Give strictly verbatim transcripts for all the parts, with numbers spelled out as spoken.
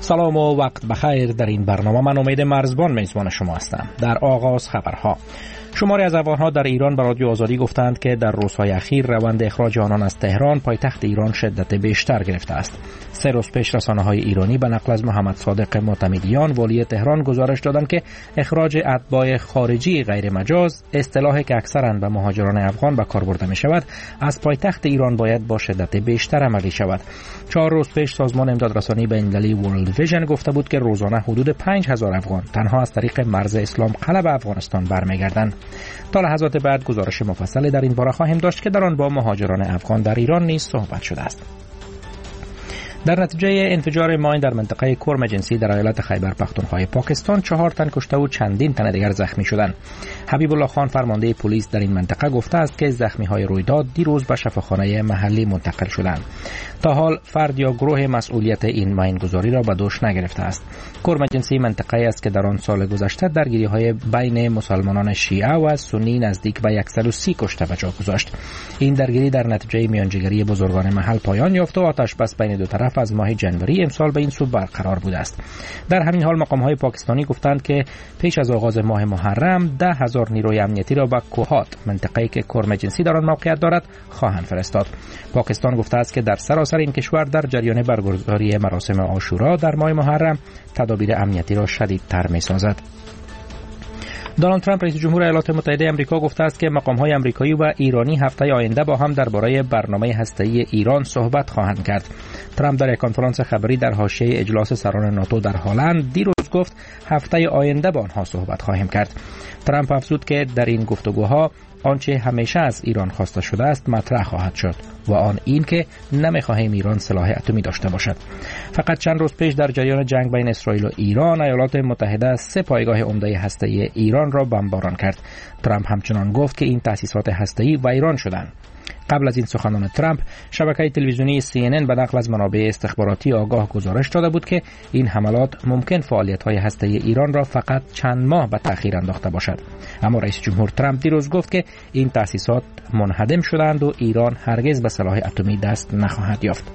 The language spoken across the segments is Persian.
سلام و وقت بخیر. در این برنامه من امید مرزبان میزبان شما هستم. در آغاز خبرها: شماری از افغان‌ها در ایران به رادیو آزادی گفتند که در روزهای اخیر روند اخراج آنان از تهران پایتخت ایران شدت بیشتر گرفته است. سه روز پیش رسانه‌های ایرانی به نقل از محمد صادق معتمدیان والی تهران گزارش دادند که اخراج اتباع خارجی غیر مجاز، اصطلاحی که اکثراً به مهاجران افغان به کار برده می‌شود، از پایتخت ایران باید با شدت بیشتر عملی شود. چهار روز پیش سازمان امدادرسانی بین‌المللی ورلد ویژن گفته بود که روزانه حدود پنج هزار افغان تنها از طریق مرز اسلام قلعه به افغانستان برمیگردند. تا لحظات بعد گزارش مفصلی در این باره خواهیم داشت که در آن با مهاجران افغان در ایران نیز صحبت شده است. در نتیجه انفجار ماین در منطقه کرم جنسی در ایالت خیبر پختونخوا پاکستان چهار تن کشته و چندین تن دیگر زخمی شدند. حبیب الله خان فرمانده پلیس در این منطقه گفته است که زخمی‌های رویداد دیروز به شفاخانه محلی منتقل شدند. تا حال فرد یا گروه مسئولیت این ماینگذاری را به دوش نگرفته است. کرم جنسی منطقه‌ای است که در آن سال گذشته درگیری‌های بین مسلمانان شیعه و سنی نزدیک به صد و سی کشته به جا گذاشت. این درگیری در نتیجه میانجیگری بزرگان محل پایان یافت و آتش بس بین دو طرف از ماه جنوری امسال به این سو برقرار بوده است. در همین حال مقام‌های پاکستانی گفتند که پیش از آغاز ماه محرم ده هزار نیروی امنیتی را به کوهات، منطقه‌ای که کرم جنسی در آن موقعیت دارد، خواهند فرستاد. پاکستان گفته است که در سراسر این کشور در جریان برگزاری مراسم عاشورا در ماه محرم تدابیر امنیتی را شدیدتر می‌سازد. دونالد ترامپ رئیس جمهور ایالات متحده آمریکا گفته است که مقام‌های آمریکایی و ایرانی هفته آینده با هم درباره برنامه هسته‌ای ایران صحبت خواهند کرد. ترامپ در یک کنفرانس خبری در حاشیه اجلاس سران ناتو در هلند دیروز گفت هفته آینده با آنها صحبت خواهیم کرد. ترامپ افزود که در این گفتگوها آنچه همیشه از ایران خواسته شده است مطرح خواهد شد و آن این که نمی‌خواهیم ایران سلاح اتمی داشته باشد. فقط چند روز پیش در جریان جنگ بین اسرائیل و ایران، ایالات متحده سه پایگاه عمده هسته‌ای ایران را بمباران کرد. ترامپ همچنان گفت که این تأسیسات هسته‌ای ویران شدند. قبل از این سخنان ترامپ، شبکه تلویزیونی سی ان ان به نقل از منابع استخباراتی آگاه گزارش داده بود که این حملات ممکن فعالیت‌های هسته‌ای ایران را فقط چند ماه به تأخیر انداخته باشد. اما رئیس جمهور ترامپ دیروز گفت که این تأسیسات منهدم شدند و ایران هرگز به سلاح اتمی دست نخواهد یافت.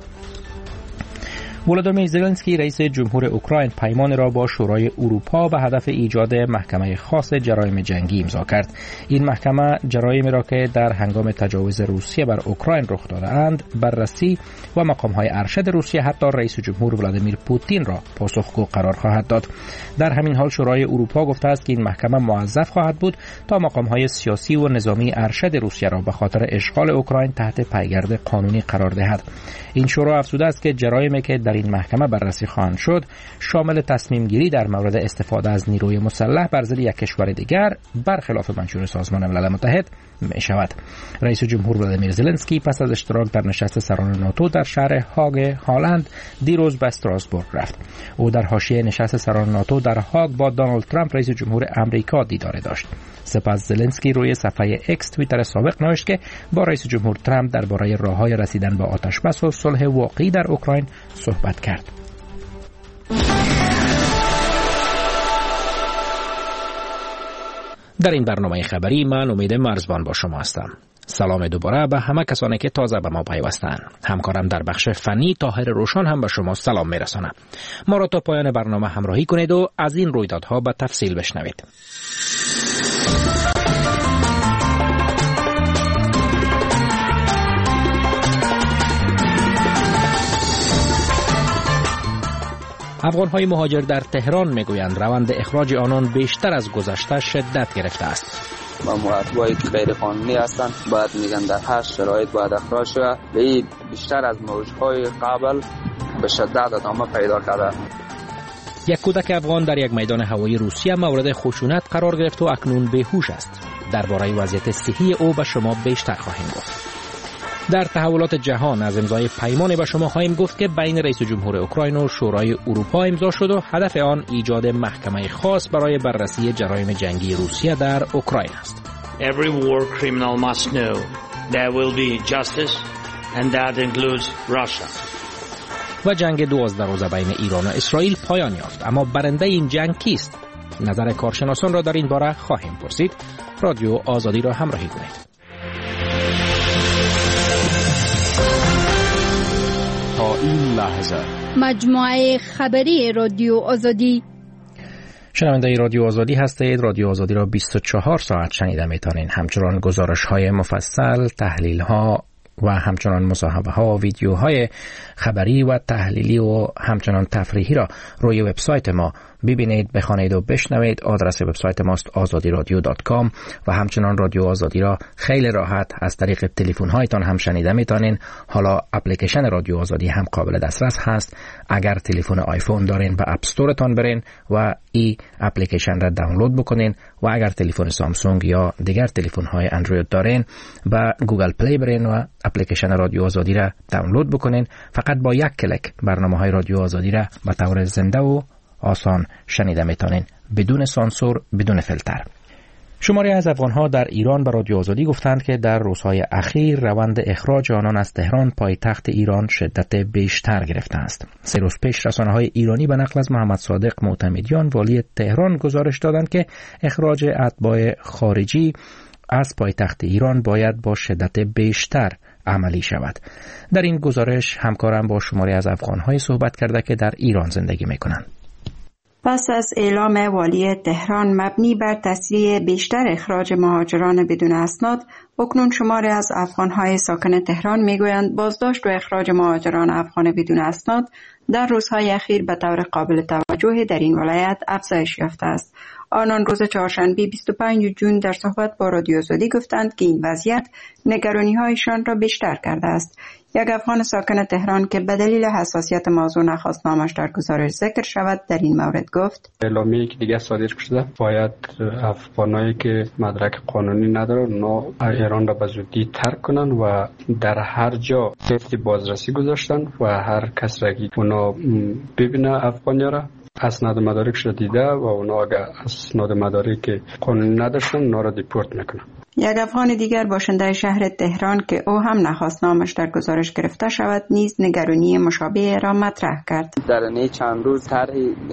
ولادیمیر زلنسکی رئیس جمهور اوکراین پیمان را با شورای اروپا به هدف ایجاد محکمه خاص جرایم جنگی امضا کرد. این محکمه جرایمی را که در هنگام تجاوز روسیه بر اوکراین رخ داده‌اند بررسی و مقام‌های ارشد روسیه حتی رئیس جمهور ولادیمیر پوتین را پاسخگو قرار خواهد داد. در همین حال شورای اروپا گفته است که این محکمه موظف خواهد بود تا مقام‌های سیاسی و نظامی ارشد روسیه را به خاطر اشغال اوکراین تحت پایگرد قانونی قرار دهد. این شورا افزوده است که جرایمی که در این محکمه بررسی خواهند شد شامل تصمیم گیری در مورد استفاده از نیروی مسلح بر ضد یک کشور دیگر برخلاف منشور سازمان ملل متحد می شود. رئیس جمهور ولادیمیر زلنسکی پس از اشتراک در نشست سران ناتو در شهر هاگ هالند دیروز به استراسبورگ رفت. او در حاشیه نشست سران ناتو در هاگ با دونالد ترامپ رئیس جمهور آمریکا دیدار داشت. سپس زلنسکی روی صفحه اکس توییتر سابق نوشت که با رئیس جمهور ترامپ درباره راه‌های رسیدن به آتش بس و صلح واقعی در اوکراین صحبت کرد. در این برنامه خبری من امید مرزبان با شما هستم. سلام دوباره به همه کسانی که تازه به ما پیوستند. همکارم در بخش فنی طاهر روشن هم به شما سلام میرسانم. ما را تا پایان برنامه همراهی کنید و از این رویدادها به تفصیل بشنوید. افغان‌های مهاجر در تهران میگویند روند اخراج آنان بیشتر از گذشته شدت گرفته است. و مهاجرایی که غیر قانونی هستند باید میگن در هر شرایط باید اخراج شود. به بیشتر از موجهای قبل به شدت ادامه پیدا کرده. یک کودک افغان در یک میدان هوایی روسیه مورد خشونت قرار گرفت و اکنون بیهوش است. درباره وضعیت صحی او به شما بیشتر خواهیم گفت. در تحولات جهان از امضای پیمانی به شما خواهیم گفت که بین رئیس جمهور اوکراین و شورای اروپا امضا شد و هدف آن ایجاد محکمه خاص برای بررسی جرایم جنگی روسیه در اوکراین است. Every war criminal must know there will be justice and that includes Russia. و جنگ دوازده روزه بین ایران و اسرائیل پایان یافت، اما برنده این جنگ کیست؟ نظر کارشناسان را در این باره خواهیم پرسید. رادیو آزادی را همراهی کنید. تا این لحظه مجموعه خبری رادیو آزادی. شنونده رادیو آزادی هستید. رادیو آزادی را بیست و چهار ساعت شنیده میتونین. همچنان گزارش های مفصل، تحلیل ها و همچنان مصاحبه ها و ویدیوهای خبری و تحلیلی و همچنان تفریحی را روی وبسایت ما ببینید، بخوانید و بشنوید. آدرس وبسایت ماست آزادی رادیو دات کام و همچنان رادیو آزادی را خیلی راحت از طریق تلفن هایتان هم شنیده میتونین. حالا اپلیکیشن رادیو آزادی هم قابل دسترس هست. اگر تلفن آیفون دارین به اپ استورتان برین و ای اپلیکیشن را دانلود بکنین و اگر تلفن سامسونگ یا دیگر تلفن های اندروید دارین به گوگل پلی برین و اپلیکیشن رادیو آزادی را دانلود بکنین. فقط با یک کلیک برنامه های رادیو آزادی را به طور زنده و آسان شنیده میتونین، بدون سانسور، بدون فیلتر. شماری از افغان‌ها در ایران به رادیو آزادی گفتند که در روزهای اخیر روند اخراج آنان از تهران پایتخت ایران شدت بیشتر گرفته است. سه روز پیش رسانه‌های ایرانی به نقل از محمد صادق معتمدیان والی تهران گزارش دادند که اخراج اتباع خارجی از پایتخت ایران باید با شدت بیشتر عملی شود. در این گزارش همکارم با شماری از افغان‌های صحبت کرده که در ایران زندگی می‌کنند. پس از اعلام والی تهران مبنی بر تسریع بیشتر اخراج مهاجران بدون اسناد، اکنون شماری از افغان‌های ساکن تهران می‌گویند بازداشت و اخراج مهاجران افغان بدون اسناد در روزهای اخیر به طور قابل توجه در این ولایت افزایش یافته است. آنان روز چهارشنبه بیست و پنجم ژوئن در صحبت با رادیو آزادی گفتند که این وضعیت نگرانی‌هایشان را بیشتر کرده است. یک افغان ساکن تهران که به دلیل حساسیت موضوع نخواست نامش در گزارش ذکر شود در این مورد گفت: اعلامیه‌ای که دیگه صادر شده باید افغانایی که مدرک قانونی ندارن اونا ایران را به زودی ترک کنن و در هر جا تست بازرسی گذاشتن و هر کس را که اونا ببینه افغانیا را اسناد مدارکش را دیده و اونا اگر اسناد مدارک قانونی نداشتن اونا را دیپورت میکنن. یک افغان دیگر باشنده شهر تهران که او هم نخواست نامش در گزارش گرفته شود نیز نگرانی مشابه را مطرح کرد. در این چند روز طرح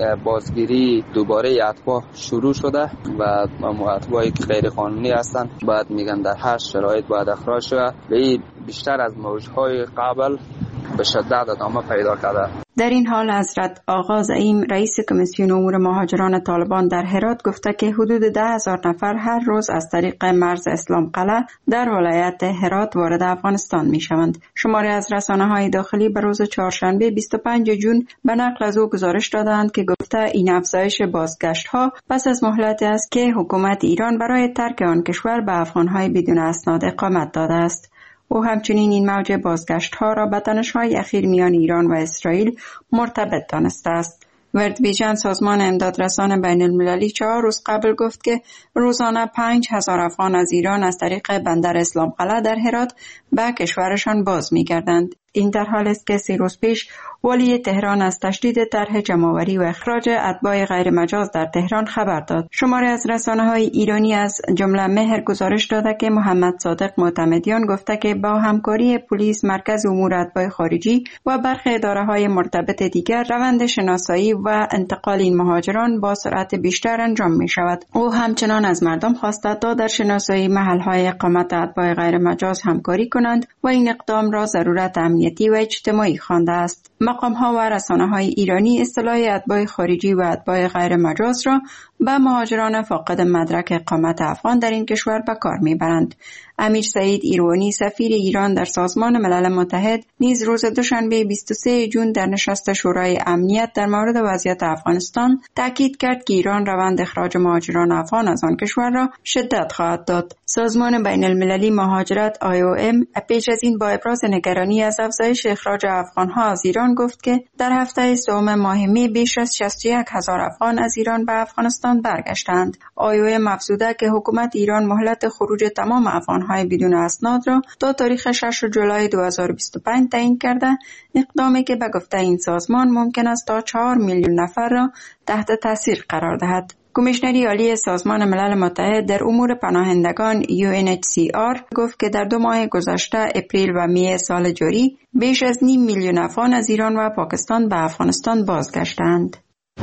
بازگیری دوباره اتباع شروع شده و اتباعی که غیر قانونی هستند بعد میگن در هر شرایط باید اخراج شود و بیشتر از موجهای قبل به شدت ادامه پیدا کرده. در این حال حضرت آقا زعیم رئیس کمیسیون امور مهاجران طالبان در هرات گفته که حدود ده هزار نفر هر روز از طریق مرز اسلام قلعه در ولایت هرات وارد افغانستان می شوند. شماری از رسانه‌های داخلی به روز چهارشنبه بیست و پنجم ژوئن به نقل از او گزارش دادند که گفته این افزایش بازگشت‌ها پس از مهلتی است که حکومت ایران برای ترک آن کشور به افغان‌های بدون اسناد اقامت داده است. او همچنین این موج بازگشت‌ها را به تنش‌های اخیر میان ایران و اسرائیل مرتبط دانسته است. ورد ویژن سازمان امدادرسان بین المللی چهار روز قبل گفت که روزانه پنج هزار افغان از ایران از طریق بندر اسلام قلعه در هرات به کشورشان باز می‌گردند. این در حال است که سه روز پیش والی تهران از تشدید طرح جمع‌آوری و اخراج اتباع غیر مجاز در تهران خبر داد. شماری از رسانه‌های ایرانی از جمله مهر گزارش داده که محمد صادق معتمدیان گفته که با همکاری پلیس، مرکز امور اتباع خارجی و برخی اداره‌های مرتبط دیگر روند شناسایی و انتقال این مهاجران با سرعت بیشتر انجام می‌شود. او همچنان از مردم خواسته تا در شناسایی محل‌های اقامت اتباع غیر مجاز همکاری کنند و این اقدام را ضرورت امنیتی و اجتماعی خوانده است. مقام‌ها و رسانه‌های ایرانی اصطلاح اتباع خارجی و اتباع غیر مجاز را به مهاجران فاقد مدرک اقامت افغان در این کشور به کار می‌برند. امیر سعید ایروانی سفیر ایران در سازمان ملل متحد نیز روز دوشنبه بیست و سوم ژوئن در نشست شورای امنیت در مورد وضعیت افغانستان تاکید کرد که ایران روند اخراج مهاجران افغان از آن کشور را شدت خواهد داد. سازمان بین المللی مهاجرت آی او ام پیش از این با ابراز نگرانی از افزایش اخراج افغان‌ها از ایران گفت که در هفته سوم ماه می بیش از شصت و یک هزار افغان از ایران به افغانستان برگشتند. آی او ام افزوده که حکومت ایران مهلت خروج تمام افغان‌های بدون اسناد را تا تاریخ ششم جولای دو هزار و بیست و پنج تعیین کرده، اقدامی که به گفته این سازمان ممکن است تا چهار میلیون نفر را تحت تاثیر قرار دهد. کمیشنری عالی سازمان ملل متحد در امور پناهندگان یو ان اچ سی آر گفت که در دو ماه گذشته اپریل و می سال جاری بیش از نیم میلیون افغان از ایران و پاکستان به افغانستان بازگشتند.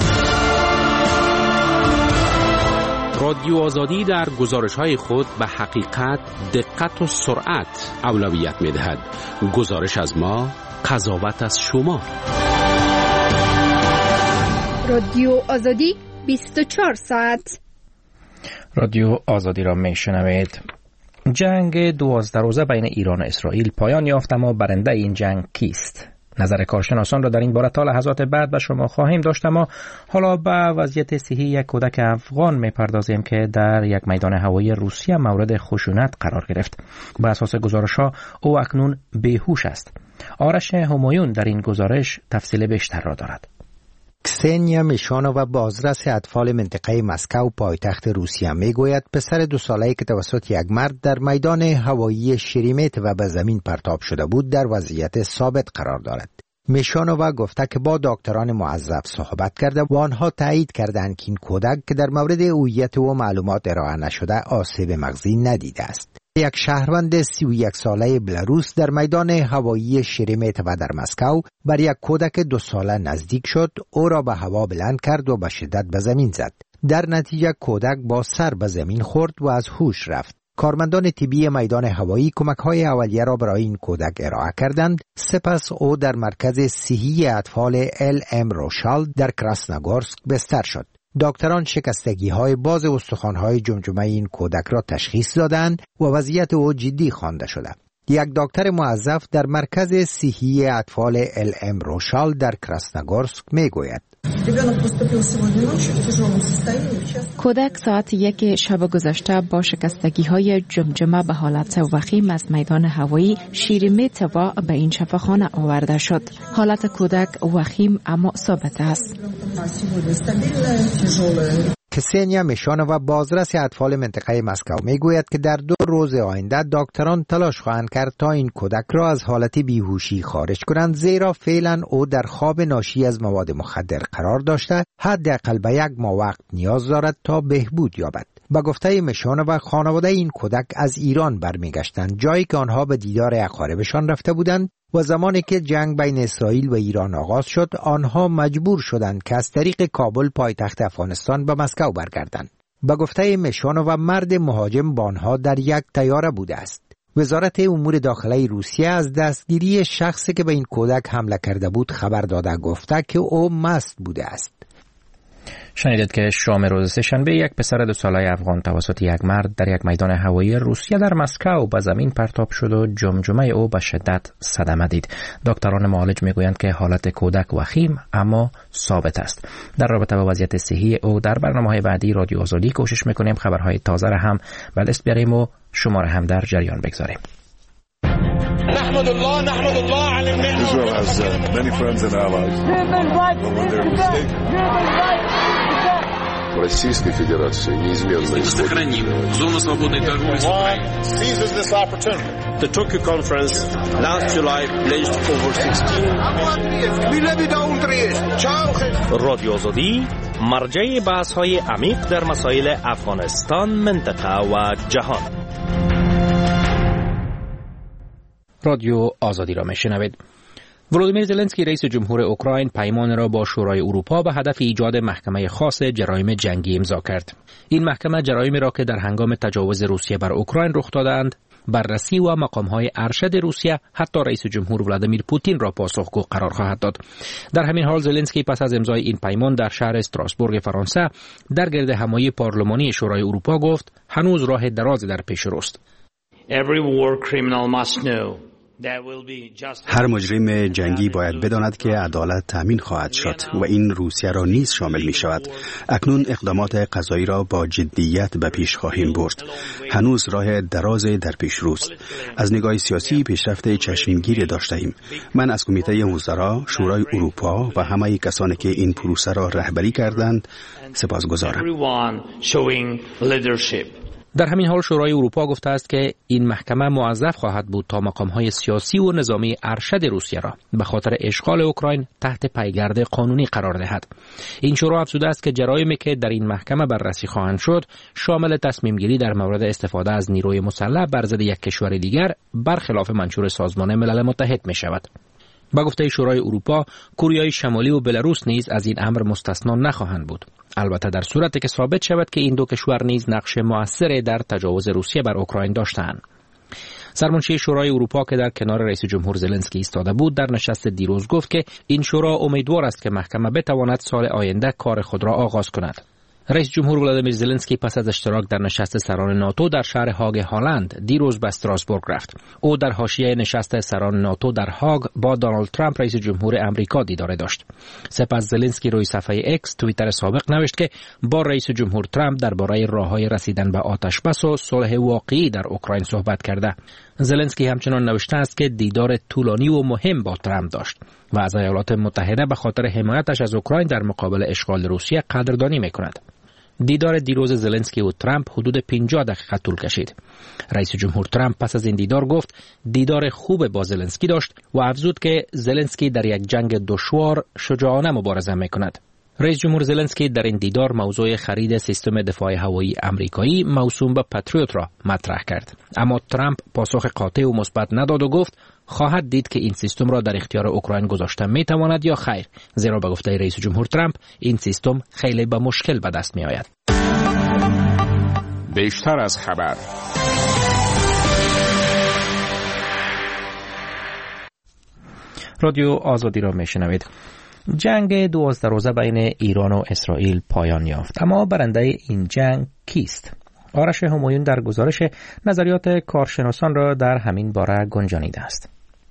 رادیو آزادی در گزارش‌های خود به حقیقت، دقت و سرعت اولویت می‌دهد. گزارش از ما، قضاوت از شما. رادیو آزادی بیست و چهار ساعت. رادیو آزادی را می شنوید. جنگ دوازده روزه بین ایران و اسرائیل پایان یافت، اما برنده این جنگ کیست؟ نظر کارشناسان را در این باره تا لحظات بعد به شما خواهیم داشت، اما حالا به وضعیت صحی یک کودک افغان میپردازیم که در یک میدان هوایی روسیه مورد خشونت قرار گرفت. بر اساس گزارش‌ها او اکنون بیهوش است. آرش همایون در این گزارش تفصیل بیشتر را دارد. کسنیا میشانووا بازرس اطفال منطقه مسکو پایتخت روسیه میگوید پسر دو ساله‌ای که توسط یک مرد در میدان هوایی شریمت و به زمین پرتاب شده بود در وضعیت ثابت قرار دارد. میشانووا گفته که با دکتران موظف صحبت کرده و آنها تایید کردند که این کودک که در مورد هویت و معلومات ارائه نشده آسیب مغزی ندیده است. یک شهروند سی و یک ساله بلاروس در میدان هوایی شریمت و در مسکو بر یک کودک دو ساله نزدیک شد، او را به هوا بلند کرد و به شدت به زمین زد. در نتیجه کودک با سر به زمین خورد و از هوش رفت. کارمندان طبی میدان هوایی کمک‌های اولیه را برای این کودک ارائه کردند. سپس او در مرکز صحی اطفال ال ام روشال در کراسنogorsk بستر شد. دکتران شکستگی‌های باز استخوان‌های جمجمه این کودک را تشخیص دادند و وضعیت او جدی خوانده شده. یک دکتر موظف در مرکز صحی اطفال ال ام روشال در کراسنogorsk میگوید کودک ساعت یک شب گذشته با شکستگی های جمجمه به حالت وخیم از میدان هوایی شیرمت و به این شفاخانه آورده شد. حالت کودک وخیم اما ثابت است. کسنیا میشانووا بازرس اطفال منطقه مسکو میگوید که در دو روز آینده دکتران تلاش خواهند کرد تا این کودک را از حالت بیهوشی خارج کنند، زیرا فعلا او در خواب ناشی از مواد مخدر قرار داشته، حداقل به یک ماه وقت نیاز دارد تا بهبود یابد. با گفته میشانووا خانواده این کودک از ایران برمیگشتند، جایی که آنها به دیدار اقاربشان رفته بودند و زمانی که جنگ بین اسرائیل و ایران آغاز شد آنها مجبور شدند که از طریق کابل پایتخت افغانستان به مسکو برگردند. با گفته میشانووا مرد مهاجم با آنها در یک طیاره بوده است. وزارت امور داخلی روسیه از دستگیری شخصی که به این کودک حمله کرده بود خبر داده، گفته که او مست بوده است. شنیدید که شام روز سه‌شنبه یک پسر دو ساله افغان توسط یک مرد در یک میدان هوایی روسیه در مسکو به زمین پرتاب شد و جمجمه او به شدت صدمه دید. دکتران معالج میگویند که حالت کودک وخیم اما ثابت است. در رابطه با وضعیت صحی او در برنامه‌های بعدی رادیو آزادی کوشش میکنیم خبرهای تازه را هم به دست بیاریم و شما را هم در جریان بگذاریم. نحمد الله نحمد الله على النعمة. Israel has uh, many friends and allies. Российской Федерации неизменно сохраним зону свободной торговли с Украиной. Seizes this opportunity. The Tokyo conference last July pledged over sixteen رادیو آزادی مرجع بحث‌های عمیق در مسائل افغانستان، منطقه و جهان. رادیو آزادی را میشنوید. ولودیمیر زلنسکی رئیس جمهور اوکراین پیمان را با شورای اروپا به هدف ایجاد محکمه خاص جرایم جنگی امضا کرد. این محکمه جرایمی را که در هنگام تجاوز روسیه بر اوکراین رخ دادند بررسی و مقام‌های ارشد روسیه حتی رئیس جمهور ولادیمیر پوتین را پاسخگو قرار خواهد داد. در همین حال زلنسکی پس از امضای این پیمان در شهر استراسبورگ فرانسه در گرد همایی پارلمانی شورای اروپا گفت هنوز راه دراز در پیش روست. Every war criminal must know هر مجرم جنگی باید بداند که عدالت تامین خواهد شد و این روسیه را نیز شامل می شود. اکنون اقدامات قضایی را با جدیت به پیش خواهیم برد. هنوز راه دراز در پیش روست. از نگاه سیاسی پیشرفت چشمگیری داشته ایم. من از کمیته وزرا، شورای اروپا و همه کسانی که این پروسه را رهبری کردند سپاسگزارم. در همین حال شورای اروپا گفته است که این محکمه موظف خواهد بود تا مقام‌های سیاسی و نظامی ارشد روسیه را به خاطر اشغال اوکراین تحت پیگرد قانونی قرار دهد. این شورا افزوده است که جرایمی که در این محکمه بررسی خواهند شد شامل تصمیم گیری در مورد استفاده از نیروی مسلح بر ضد یک کشور دیگر برخلاف منشور سازمان ملل متحد می شود. با گفته شورای اروپا، کره شمالی و بلاروس نیز از این امر مستثنا نخواهند بود. البته در صورتی که ثابت شود که این دو کشور نیز نقش مؤثری در تجاوز روسیه بر اوکراین داشتند. سرمنشی شورای اروپا که در کنار رئیس جمهور زلنسکی ایستاده بود در نشست دیروز گفت که این شورا امیدوار است که محکمه بتواند سال آینده کار خود را آغاز کند. رئیس جمهور ولادیمیر زلنسکی پس از اشتراک در نشست سران ناتو در شهر هاگ هلند دیروز به استراسبورگ رفت. او در حاشیه نشست سران ناتو در هاگ با دونالد ترامپ رئیس جمهور آمریکا دیدار داشت. سپس زلنسکی روی صفحه اکس توییتر سابق نوشت که با رئیس جمهور ترامپ درباره راههای رسیدن به آتشبس و صلح واقعی در اوکراین صحبت کرده. زلنسکی همچنان نوشته است که دیدار طولانی و مهم با ترامپ داشت و از ایالات متحده به خاطر حمایتش از اوکراین در مقابل اشغال روسیه قدردانی می‌کند. دیدار دیروز زلنسکی و ترامپ حدود پنجاه دقیقه طول کشید. رئیس جمهور ترامپ پس از این دیدار گفت دیدار خوب با زلنسکی داشت و افزود که زلنسکی در یک جنگ دشوار شجاعانه مبارزه می‌کند. رئیس جمهور زلنسکی در این دیدار موضوع خرید سیستم دفاع هوایی آمریکایی موسوم به پاتریوت را مطرح کرد، اما ترامپ پاسخ قاطع و مثبت نداد و گفت خواهد دید که این سیستم را در اختیار اوکراین گذاشته می تواند یا خیر، زیرا به گفته رئیس جمهور ترامپ این سیستم خیلی به مشکل به دست می آید. بیشتر از خبر. رادیو آزادی را می شنوید. جنگ دوازده روزه بین ایران و اسرائیل پایان یافت، اما برنده این جنگ کیست؟ آرش همایون در گزارش نظریات کارشناسان را در همین باره گنجانیده است.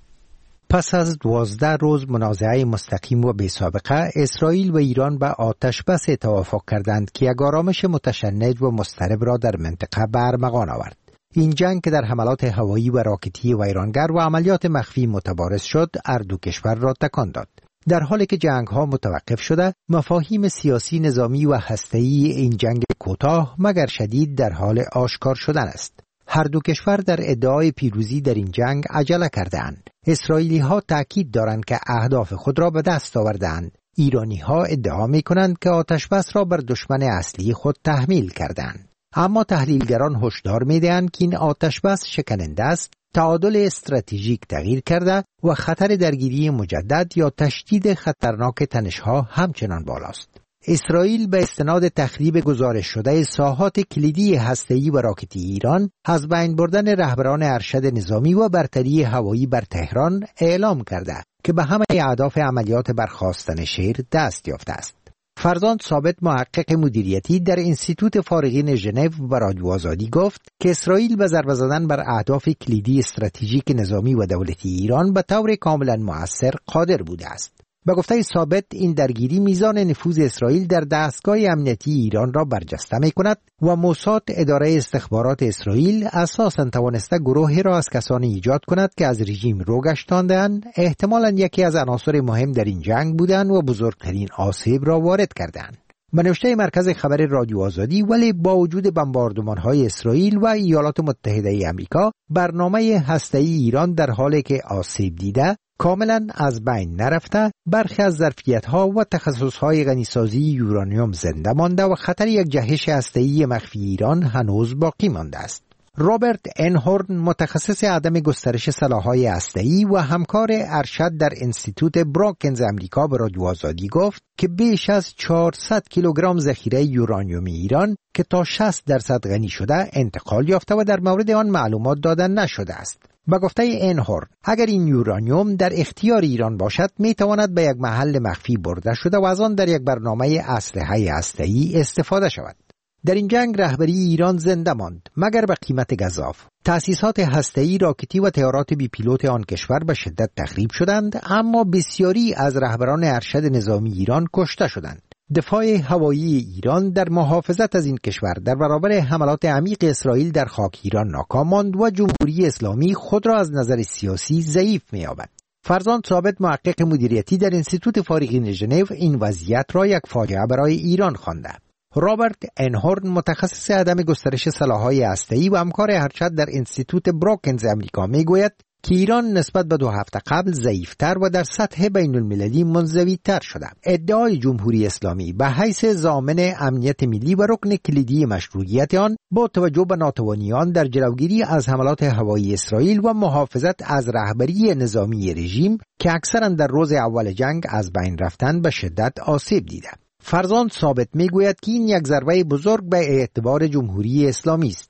پس از دوازده روز منازعه مستقیم و بی سابقه، اسرائیل و ایران به آتش بس توافق کردند که یک آرامش متشنج و مضطرب را در منطقه به ارمغان آورد. این جنگ که در حملات هوایی و راکتی ویرانگر و عملیات مخفی متبارز شد، هر دو کشور را تکان داد. در حالی که جنگ ها متوقف شده، مفاهیم سیاسی، نظامی و هسته‌ای این جنگ کوتاه مگر شدید در حال آشکار شدن است. هر دو کشور در ادعای پیروزی در این جنگ عجله کرده‌اند. اسرائیلی ها تاکید دارند که اهداف خود را به دست آورده‌اند. ایرانی ها ادعا می کنند که آتشبس را بر دشمن اصلی خود تحمیل کردند. اما تحلیلگران هشدار می دهند که این آتشبس شکننده است، تعادل استراتژیک تغییر کرده و خطر درگیری مجدد یا تشدید خطرناک تنش‌ها همچنان بالاست. اسرائیل به استناد تخریب گزارش شده ساحات کلیدی هسته‌ای و راکتی ایران، از بین بردن رهبران ارشد نظامی و برتری هوایی بر تهران اعلام کرده که به همه اهداف عملیات برخاستن شهر دست یافته است. فرزاند ثابت، محقق مدیریتی در انستیتوت فارغین ژنو و رادیو آزادی گفت که اسرائیل به ضربه زدن بر اهداف کلیدی استراتژیک نظامی و دولتی ایران به طور کاملا مؤثر قادر بوده است. به گفته ثابت، این درگیری میزان نفوذ اسرائیل در دستگاه امنیتی ایران را برجسته می کند و موساد، اداره استخبارات اسرائیل، اساساً توانسته گروهی را از کسانی ایجاد کند که از رژیم رو گشتاندند، احتمالاً یکی از عناصر مهم در این جنگ بودند و بزرگترین آسیب را وارد کردند. به نوشته مرکز خبر رادیو آزادی، ولی با وجود بمباردمان‌های اسرائیل و ایالات متحده آمریکا، برنامه هسته‌ای ایران در حالی که آسیب دیده کاملا از بین نرفته، برخی از ظرفیت‌ها و تخصص‌های غنیسازی یورانیوم زنده مانده و خطر یک جهش هسته‌ای مخفی ایران هنوز باقی مانده است. رابرت انهورن، متخصص عدم گسترش سلاح‌های هسته‌ای و همکار ارشد در انستیتوت براکنز امریکا، به رادیو آزادی گفت که بیش از چهارصد کیلوگرم ذخیره یورانیوم ایران که تا شصت درصد غنی شده انتقال یافته و در مورد آن معلومات دادن نشده است. با گفته انهورن، اگر این یورانیوم در اختیار ایران باشد، می تواند به یک محل مخفی برده شده و از آن در یک برنامه اسلحه هسته‌ای استفاده شود. در این جنگ رهبری ایران زنده ماند، مگر به قیمت گزاف. تأسیسات هسته‌ای، راکتی و طیارات بی پیلوت آن کشور به شدت تخریب شدند، اما بسیاری از رهبران ارشد نظامی ایران کشته شدند. دفاع هوایی ایران در محافظت از این کشور در برابر حملات عمیق اسرائیل در خاک ایران ناکام ماند و جمهوری اسلامی خود را از نظر سیاسی ضعیف می‌یابد. فرزاند ثابت، محقق مدیریتی در انستیتوت فارغین ژنو، این وضعیت را یک فاجعه برای ایران خوانده. رابرت انهورن، متخصص عدم گسترش سلاح‌های هسته‌ای و همکار ارشد در انستیتوت براکنز امریکا، میگوید که ایران نسبت به دو هفته قبل ضعیفتر و در سطح بین المللی منزوی‌تر شده. ادعای جمهوری اسلامی به حیث ضامن امنیت ملی و رکن کلیدی مشروعیت آن، با توجه به ناتوانیان در جلوگیری از حملات هوایی اسرائیل و محافظت از رهبری نظامی رژیم که اکثرا در روز اول جنگ از بین رفتن، به شدت آسیب دیده. فرزاند ثابت میگوید که این یک ضربه بزرگ به اعتبار جمهوری اسلامی است.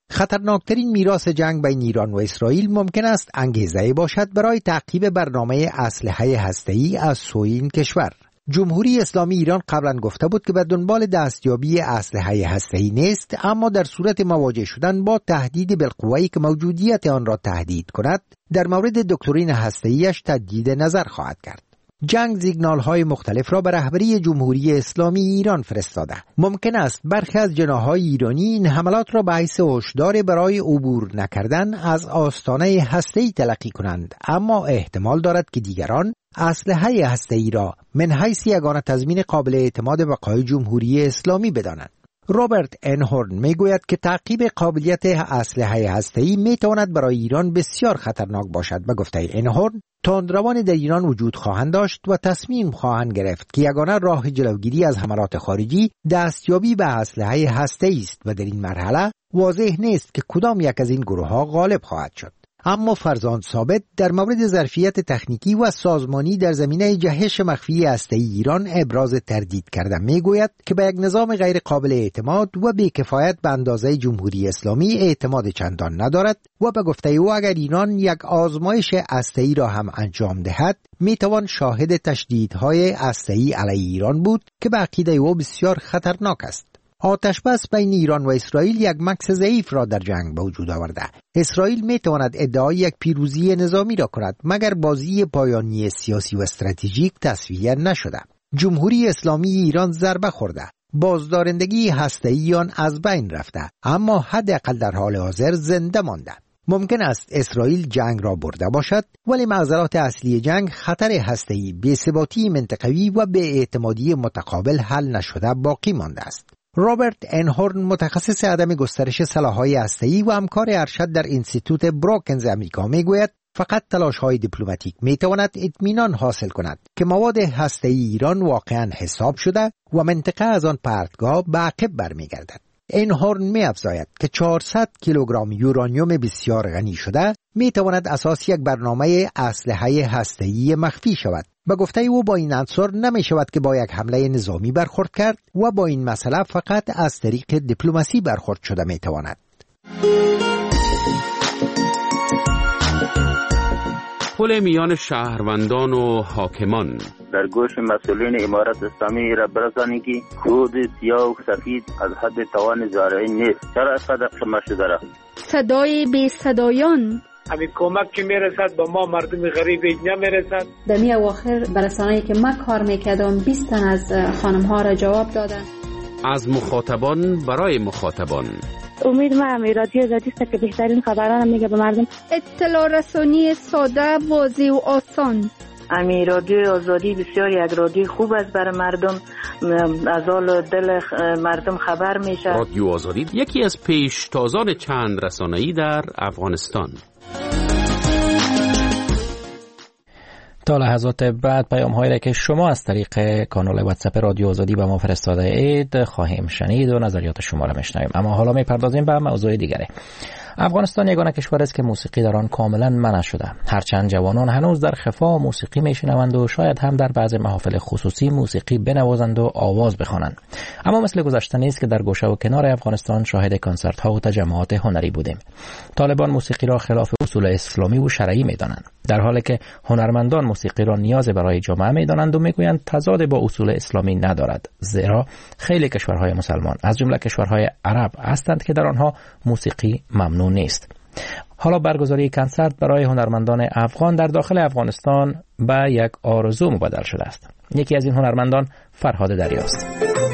خطرناکترین میراث جنگ بین ایران و اسرائیل ممکن است انگیزه باشد برای تعقیب برنامه اسلحه هسته‌ای از سوی این کشور. جمهوری اسلامی ایران قبلا گفته بود که به دنبال دستیابی اسلحه هسته‌ای نیست، اما در صورت مواجه شدن با تهدید بالقوه‌ای که موجودیت آن را تهدید کند، در مورد دکترین هسته‌ایش تجدید نظر خواهد کرد. جنگ سیگنال‌های مختلف را به رهبری جمهوری اسلامی ایران فرستاده. ممکن است برخی از جناح‌های ایرانی این حملات را به حیث هشدار برای عبور نکردن از آستانه هسته‌ای تلقی کنند، اما احتمال دارد که دیگران اسلحه هسته‌ای را من حیث یگانه تضمین قابل اعتماد بقای جمهوری اسلامی بدانند. رابرت انهورن میگوید که تعقیب قابلیت اسلحه هسته‌ای میتواند برای ایران بسیار خطرناک باشد. به گفته انهورن، تندروان در ایران وجود خواهند داشت و تصمیم خواهند گرفت که یگانه راه جلوگیری از حملات خارجی دستیابی به اسلحه هسته‌ای است و در این مرحله واضح نیست که کدام یک از این گروه‌ها غالب خواهد شد. اما فرزاند ثابت در مورد ظرفیت تکنیکی و سازمانی در زمینه جهش مخفی هسته‌ای ایران ابراز تردید کرده. میگوید که به یک نظام غیر قابل اعتماد و بی‌کفایت به اندازه جمهوری اسلامی اعتماد چندان ندارد و به گفته او اگر ایران یک آزمایش هسته‌ای را هم انجام دهد میتوان شاهد تشدیدهای هسته‌ای علیه ایران بود که به عقیده او بسیار خطرناک است. آتش بس بین ایران و اسرائیل یک مکس ضعیف را در جنگ به وجود آورده. اسرائیل می تواند ادعای یک پیروزی نظامی را کند مگر بازی پایانی سیاسی و استراتژیک تصفیه نشده. جمهوری اسلامی ایران ضربه خورده. بازدارندگی هسته‌ای آن از بین رفته، اما حداقل در حال حاضر زنده مانده. ممکن است اسرائیل جنگ را برده باشد، ولی معضلات اصلی جنگ خطر هسته‌ای، بی‌ثباتی منطقوی و بی‌اعتمادی متقابل حل نشده باقی مانده است. رابرت انهورن متخصص عدم گسترش سلاح‌های هسته‌ای و همکار ارشد در انستیتوت بروکنز امریکا میگوید فقط تلاش‌های دیپلماتیک میتواند اطمینان حاصل کند که مواد هسته‌ای ایران واقعاً حساب شده و منطقه از آن پرتگاه به عقب برمیگردد. انهورن می‌افزاید که چهارصد کیلوگرم یورانیوم بسیار غنی شده میتواند اساس یک برنامه اسلحه هسته‌ای مخفی شود. به گفته او با این عنصر نمی شود که با یک حمله نظامی برخورد کرد و با این مسئله فقط از طریق دیپلماسی برخورد شده می تواند. پل میان شهروندان و حاکمان در گوش مسئولین امارت اسلامی را برسانی که کود سیاه و سفید از حد توان زارعین نیست. چرا اینقدر شما شده را؟ صدای بی صدایان، همین کمک که میرسد با ما مردم غریب نمیرسد. در می اواخر برسانه‌ای که من کار میکردم بیست تن از خانم ها را جواب دادن. از مخاطبان برای مخاطبان. امید ما رادیو آزادی است که بهترین خبران میگه به مردم. اطلاع رسانی ساده، واضح و آسان. امی رادیو آزادی بسیار یک رادیو خوب است برای مردم، از حال دل مردم خبر میشه. رادیو آزادی یکی از پیشتازان چند رسانه‌ای در افغانستان. تا لحظات بعد پیام هایی را که شما از طریق کانال واتساپ رادیو آزادی به ما فرستاده اید خواهیم شنید و نظریات شما را میشنویم. اما حالا میپردازیم به موضوع دیگره. افغانستان یگانه کشور است که موسیقی در آن کاملا منع شده. هرچند جوانان هنوز در خفا موسیقی میشنوند و شاید هم در بعض محافل خصوصی موسیقی بنوازند و آواز بخوانند، اما مثل گذشته نیست که در گوشه و کنار افغانستان شاهد کنسرت ها و تجمعات هنری بودیم. طالبان موسیقی را خلاف اصول اسلامی و شرعی میدانند، در حالی که هنرمندان موسیقی را نیاز برای جامعه میدانند و میگویند تضاد با اصول اسلامی ندارد، زیرا خیلی کشورهای مسلمان از جمله کشورهای عرب هستند که در آنها موسیقی ممنوع نیست. حالا برگزاری کنسرت برای هنرمندان افغان در داخل افغانستان به یک آرزو مبدل شده است. یکی از این هنرمندان فرهاد دریاست.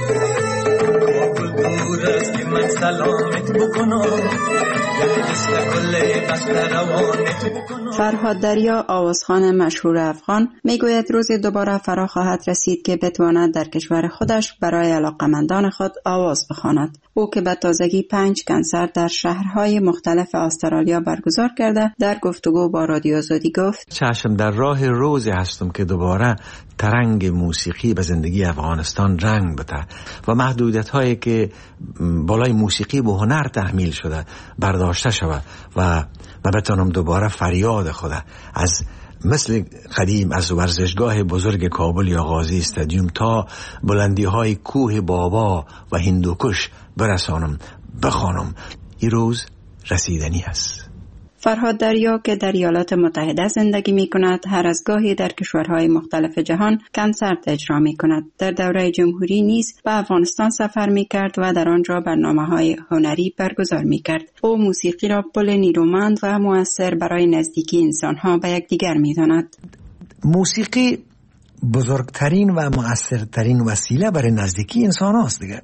فرهاد دریا، آوازخوان مشهور افغان، میگوید روزی دوباره فرا خواهد رسید که بتواند در کشور خودش برای علاقمندان خود آواز بخواند. او که به تازگی پنج کنسرت در شهرهای مختلف استرالیا برگزار کرده، در گفتگو با رادیو آزادی گفت: چشم در راه روزی هستم که دوباره ترنگ موسیقی به زندگی افغانستان رنگ بده و محدودیت هایی که بالای موسیقی و هنر تحمیل شده برداشته شود و و بتونم دوباره فریاد خود از مثل قدیم از ورزشگاه بزرگ کابل یا غازی استادیوم تا بلندی های کوه بابا و هندوکش برسانم، بخوانم. این روز رسیدنی است. فرهاد دریا که در ایالات متحده زندگی می کند، هر از گاهی در کشورهای مختلف جهان کنسرت اجرا می کند. در دوره جمهوری نیز به افغانستان سفر می کرد و در آنجا برنامه‌های هنری برگزار می کرد. او موسیقی را پل نیرومند و مؤثر برای نزدیکی انسانها به یکدیگر می داند. موسیقی بزرگترین و مؤثرترین وسیله برای نزدیکی انسان هاست دیگه.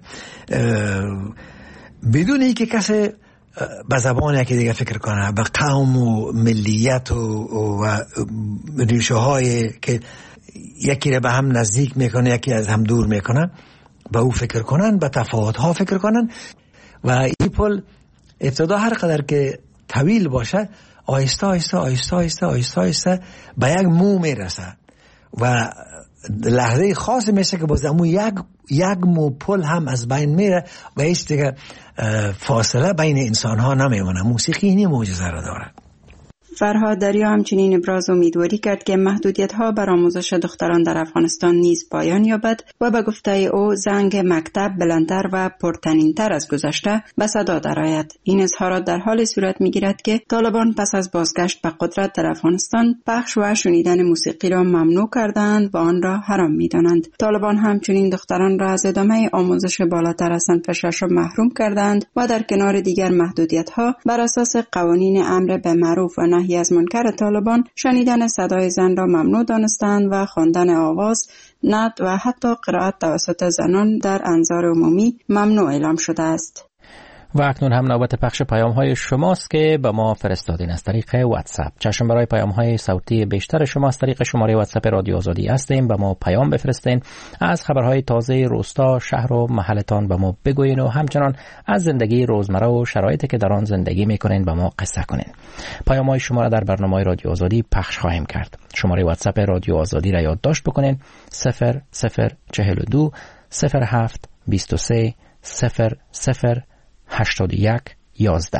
بدون اینکه کسی به زبان یکی دیگه فکر کنه، به قوم و ملیت و, و ریشه های که یکی را به هم نزدیک میکنه یکی از هم دور میکنه، به او فکر کنن، به تفاوت ها فکر کنن و این پل ابتدا هر قدر که طویل باشه آهسته آهسته آهسته آهسته آهسته آهسته به یک مو میرسه و لحظه خاصی میشه که باز امو یک یک مو پل هم از بین میره و هیچ دیگه فاصله بین انسان ها نمیمونه. موسیقی اینی معجزه را داره. فرهاد دریا همچنین ابراز امیدواری کرد که محدودیت‌ها بر آموزش دختران در افغانستان نیز پایان یابد و به گفته او زنگ مکتب بلندتر و پرطنین‌تر از گذشته به صدا درآید. این اظهارات در حال صورت می‌گیرد که طالبان پس از بازگشت به قدرت در افغانستان پخش و شنیدن موسیقی را ممنوع کردند و آن را حرام می‌دانند. طالبان همچنین دختران را از ادامه آموزش بالاتر از صنف ششم محروم کردند و در کنار دیگر محدودیت‌ها بر اساس قوانین امر به معروف و نهی از منکر طالبان شنیدن صدای زن را ممنوع دانستند و خواندن آواز، نعت و حتی قرائت توسط زنان در انظار عمومی ممنوع اعلام شده است. و اکنون هم نوبت پخش پیام های شماست که به ما فرستادین از طریق واتساپ. چشم برای پیام های صوتی بیشتر شما از طریق شماره واتساپ رادیو آزادی هستیم. به ما پیام بفرستین، از خبرهای تازه روستا، شهر و محلتان به ما بگوین و همچنان از زندگی روزمره و شرایطی که در آن زندگی میکنین به ما قصه کنین. پیام های شما را در برنامه رادیو آزادی پخش خواهیم کرد. شماره واتساپ رادیو آزادی را یادداشت بکنین: صفر صفر چهل و دو صفر هفت بیست و سه صفر صفر هشتاد و یک یازده.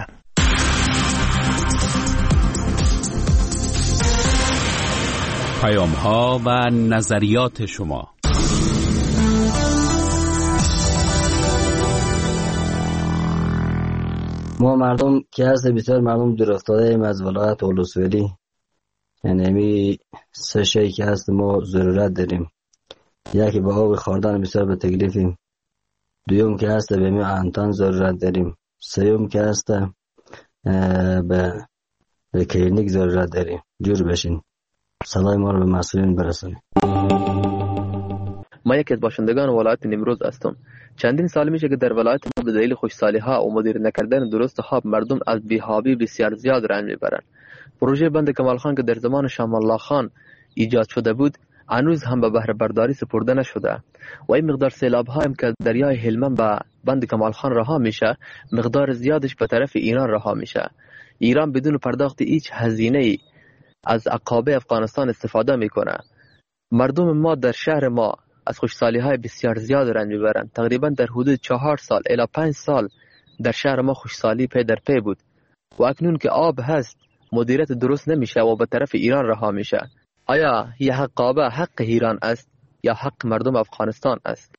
پیام ها و نظریات شما. ما مردم که هست بسیار مردم دور افتاده ایم از ولایت اولوسویلی، یعنی می سه شی که هست ما ضرورت داریم. یکی به آب خوردن بسیار به تکلیفیم، دویم که هست به می انتان ضرورت داریم، سیوم که هست به به کلینیک ضرورت داریم. جور بشین، صدای ما رو به مسئولین برسونیم. ما یکی از باشندگان ولایت نیمروز هستم. چندین سال میشه که در ولایت ما به دلیل خوشسالی ها و مدیر نکردن درست خواب مردم از بی‌حابی بسیار زیاد رنج میبرن. پروژه بند کمال خان که در زمان شام الله خان ایجاد شده بود هنوز هم به بهره برداری سپرده نشده و این مقدار سیلاب ها هم که دریای هلمند به بند کمال خان رها میشه، مقدار زیادش به طرف ایران رها میشه. ایران بدون پرداخت هیچ هزینه ای از عقابه افغانستان استفاده میکنه. مردم ما در شهر ما از خوشسالی های بسیار زیاد رنج میبرند. تقریبا در حدود چهار سال الی پنج سال در شهر ما خوشسالی پی در پی بود و اکنون که آب هست مدیریت درست نمیشه و به طرف ایران رها میشه. آیا یه عقابه حق ایران است یا حق مردم افغانستان است؟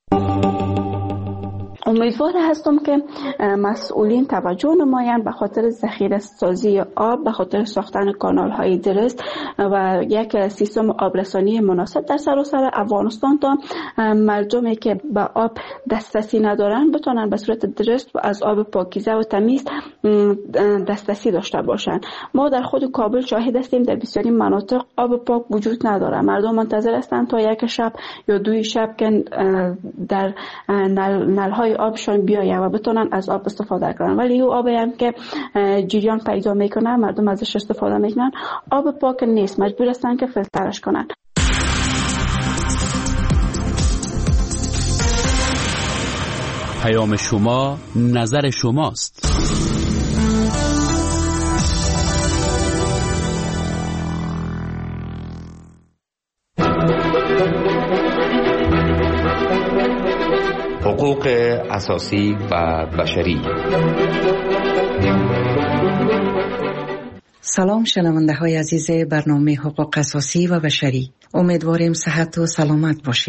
امیدوار هستم که مسئولین توجه نمایند به خاطر ذخیره سازی آب، به خاطر ساختن کانال های درست و یک سیستم آبرسانی مناسب در سراسر افغانستان تا مردمی که به آب دسترسی ندارن بتونن به صورت درست و از آب پاکیزه و تمیز دسترسی داشته باشند. ما در خود کابل شاهد هستیم در بسیاری مناطق آب پاک وجود نداره. مردم منتظر هستند تا یک شب یا دوی شب که در نل نل‌های آبشان بیایه و بتونن از آب استفاده کنن، ولی او آبی هم که جریان پیدا میکنه مردم ازش استفاده میکنن آب پاک نیست، مجبور هستن که فیلترش کنن. پیام شما نظر شماست. حقوق اساسی و بشری. سلام شنونده های عزیز برنامه حقوق اساسی و بشری، امیدواریم صحت و سلامت باشید.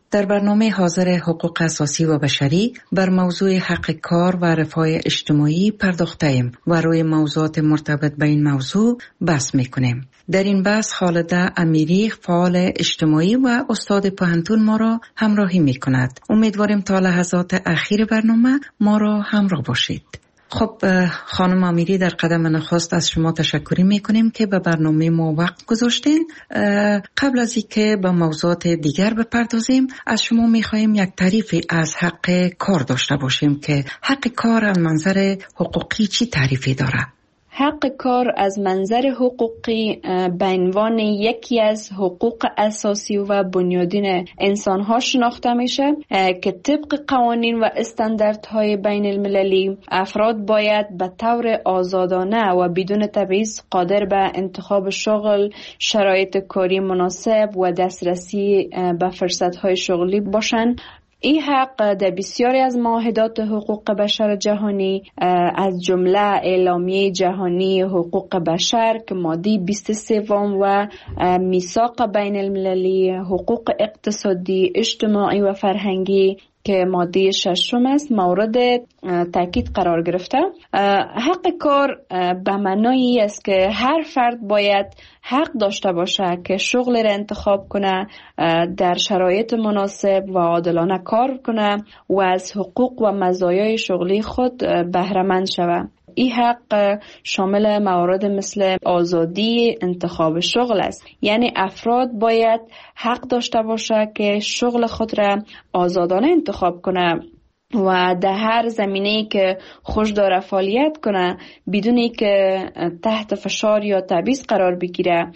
در برنامه حاضر حقوق اساسی و بشری بر موضوع حق کار و رفاه اجتماعی پرداخته‌ایم و روی موضوعات مرتبط به این موضوع بحث می‌کنیم. در این بحث خالده امیری، فعال اجتماعی و استاد پوهنتون ما را همراهی می‌کند. امیدواریم تا لحظات اخیر برنامه ما را همراه باشید. خب خانم امیری، در قدم نخست از شما تشکر میکنیم که به برنامه ما وقت گذاشتین. قبل از اینکه به موضوعات دیگر بپردازیم، از شما میخواهیم یک تعریفی از حق کار داشته باشیم که حق کار از منظر حقوقی چی تعریفی داره؟ حق کار از منظر حقوقی به عنوان یکی از حقوق اساسی و بنیادین انسان‌ها شناخته میشه که طبق قوانین و استانداردهای بین المللی افراد باید به طور آزادانه و بدون تبعیض قادر به انتخاب شغل، شرایط کاری مناسب و دسترسی به فرصت‌های شغلی باشند. این حق در بسیاری از معاهدات حقوق بشر جهانی از جمله اعلامیه جهانی حقوق بشر که ماده بیست و سه و میثاق بین المللی حقوق اقتصادی، اجتماعی و فرهنگی که ماده ششم است مورد تاکید قرار گرفته. حق کار به معنای است که هر فرد باید حق داشته باشه که شغل را انتخاب کنه، در شرایط مناسب و عادلانه کار کنه و از حقوق و مزایای شغلی خود بهره مند شود. این حق شامل موارد مثل آزادی انتخاب شغل است، یعنی افراد باید حق داشته باشه که شغل خود را آزادانه انتخاب کنه و در هر زمینه‌ای که خوش داره فعالیت کنه بدون که تحت فشار یا تبعیض قرار بگیره.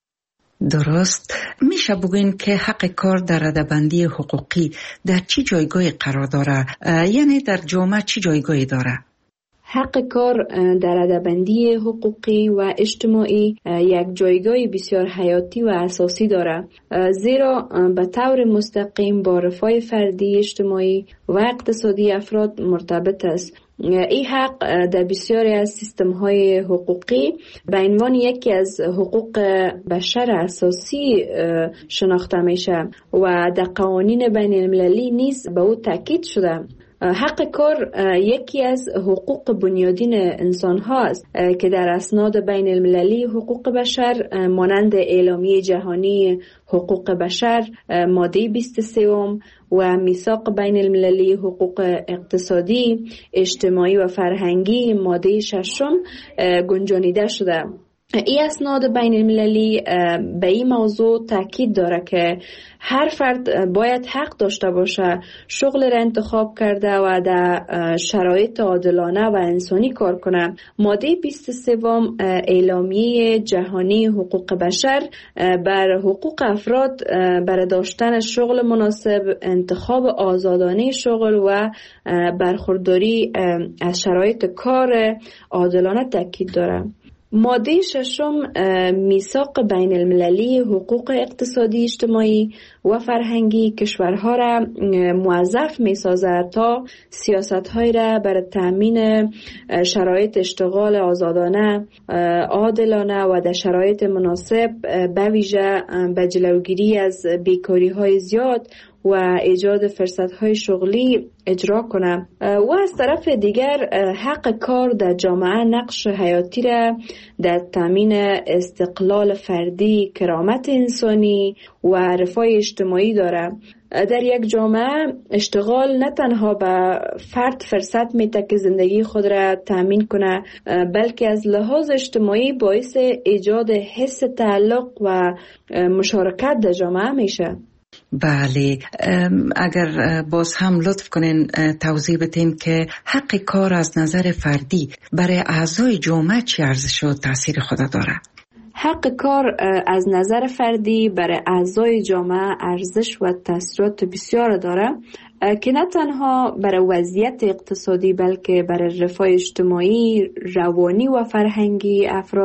درست. میشه بگوین که حق کار در رده‌بندی حقوقی در چی جایگاهی قرار داره؟ یعنی در جامعه چی جایگاهی داره؟ حق کار در رده‌بندی حقوقی و اجتماعی یک جایگاه بسیار حیاتی و اساسی دارد، زیرا به طور مستقیم با رفاه فردی، اجتماعی و اقتصادی افراد مرتبط است. این حق در بسیاری از سیستم‌های حقوقی به عنوان یکی از حقوق بشر اساسی شناخته میشه و در قوانین بین المللی نیز به او تاکید شده. حق کار یکی از حقوق بنیادین انسان هاست که در اسناد بین المللی حقوق بشر مانند اعلامیه جهانی حقوق بشر ماده بیست و سه و میثاق بین المللی حقوق اقتصادی، اجتماعی و فرهنگی ماده ششم گنجانیده شده. این اسناد بین المللی به این موضوع تاکید داره که هر فرد باید حق داشته باشه شغل را انتخاب کرده و در شرایط عادلانه و انسانی کار کنه. ماده بیست و سه اعلامیه جهانی حقوق بشر بر حقوق افراد برای داشتن شغل مناسب، انتخاب آزادانه شغل و برخورداری از شرایط کار عادلانه تاکید داره. ماده ششم میثاق بین المللی حقوق اقتصادی، اجتماعی و فرهنگی کشورها را موظف می سازد تا سیاست‌های را برای تأمین شرایط اشتغال آزادانه، عادلانه و در شرایط مناسب به ویژه به جلوگیری از بیکاری‌های زیاد و ایجاد فرصت‌های شغلی اجرا کنه. و از طرف دیگر حق کار در جامعه نقش حیاتی را در تامین استقلال فردی، کرامت انسانی و رفاه اجتماعی داره. در یک جامعه اشتغال نه تنها به فرد فرصت میده که زندگی خود را تامین کنه، بلکه از لحاظ اجتماعی باعث ایجاد حس تعلق و مشارکت در جامعه میشه. بله، اگر باز هم لطف کنین توضیح بدین که حق کار از نظر فردی برای اعضای جامعه چه ارزش و تاثیر خود داره؟ حق کار از نظر فردی برای اعضای جامعه ارزش و تاثیرات بسیار داره که نه تنها برای وضعیت اقتصادی بلکه برای رفاه اجتماعی، روانی و فرهنگی افراد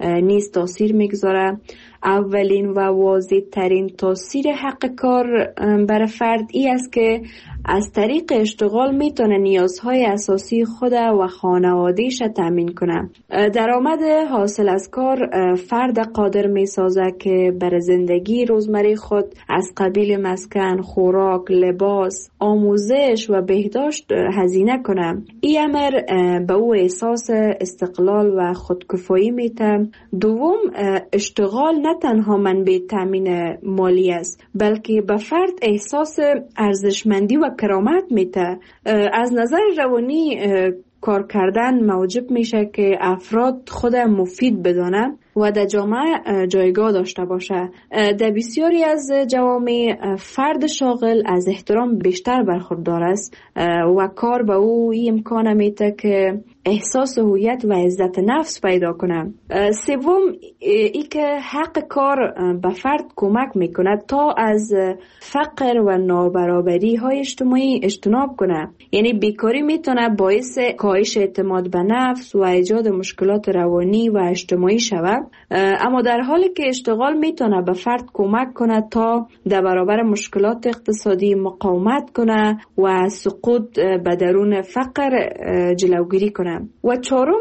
نیز تاثیر میگذاره. اولین و واضح ترین تاثیر حق کار بر فرد ای است که از طریق اشتغال میتونه نیازهای اساسی خود و خانوادهش تامین کنه. درآمد حاصل از کار فرد قادر میسازه که بر زندگی روزمره خود از قبیل مسکن، خوراک، لباس، آموزش و بهداشت هزینه کنه. این امر به او احساس استقلال و خودکفایی میده. دوم، اشتغال نه تنها منبع تامین مالی است بلکه به فرد احساس ارزشمندی و کرامت میده. از نظر روانی کار کردن موجب میشه که افراد خود مفید بدانه و در جامعه جایگاه داشته باشه. در بسیاری از جوامع فرد شاغل از احترام بیشتر برخوردار است و کار به او این امکان میده که احساس هویت و عزت نفس پیدا کنه. سوم، ای که حق کار به فرد کمک میکنه تا از فقر و نابرابری های اجتماعی اجتناب کنه. یعنی بیکاری میتونه باعث کاهش اعتماد به نفس و ایجاد مشکلات روانی و اجتماعی شود. اما در حالی که اشتغال میتونه به فرد کمک کنه تا در برابر مشکلات اقتصادی مقاومت کنه و سقوط به درون فقر جلوگیری کنه. و چهارم،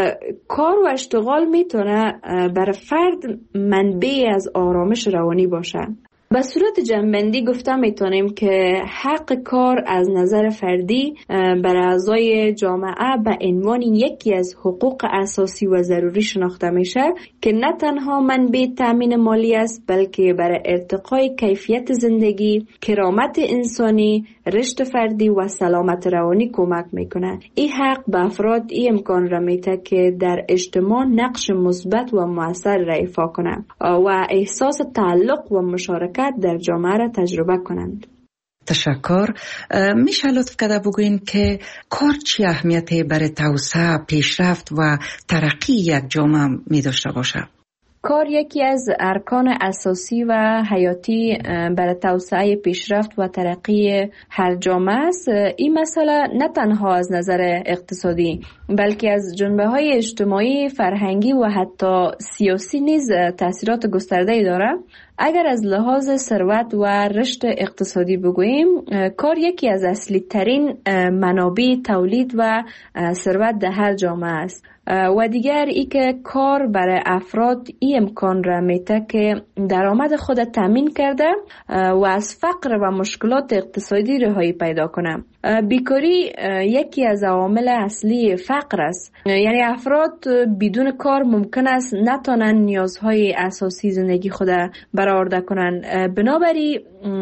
کار و اشتغال میتونه بر فرد منبع از آرامش روانی باشه. به صورت جمع‌بندی گفته میتونیم که حق کار از نظر فردی بر اعضای جامعه به عنوان یکی از حقوق اساسی و ضروری شناخته میشه که نه تنها منبع تامین مالی است بلکه بر ارتقای کیفیت زندگی، کرامت انسانی، رشد فردی و سلامت روانی کمک میکنه. این حق به افراد این امکان را میده که در اجتماع نقش مثبت و مؤثر را ایفا کنند و احساس تعلق و مشارکت در جامعه را تجربه کنند. تشکر. میشه لطف کرده بگوین که کار چی اهمیتی برای توسعه، پیشرفت و ترقی یک جامعه می داشته باشه؟ کار یکی از ارکان اساسی و حیاتی برای توسعه، پیشرفت و ترقی هر جامعه است. این مسئله نه تنها از نظر اقتصادی بلکه از جنبه‌های اجتماعی، فرهنگی و حتی سیاسی نیز تاثیرات گسترده‌ای دارد. اگر از لحاظ ثروت و رشد اقتصادی بگوییم، کار یکی از اصلی ترین منابع تولید و ثروت در هر جامعه است. و دیگر ای که کار برای افراد این امکان را میده که درآمد خود تامین کرده و از فقر و مشکلات اقتصادی رهایی پیدا کنه. بیکاری یکی از عوامل اصلی فقر است. یعنی افراد بدون کار ممکن است نتونن نیازهای اساسی زندگی خود برآورده کنند. بنابراین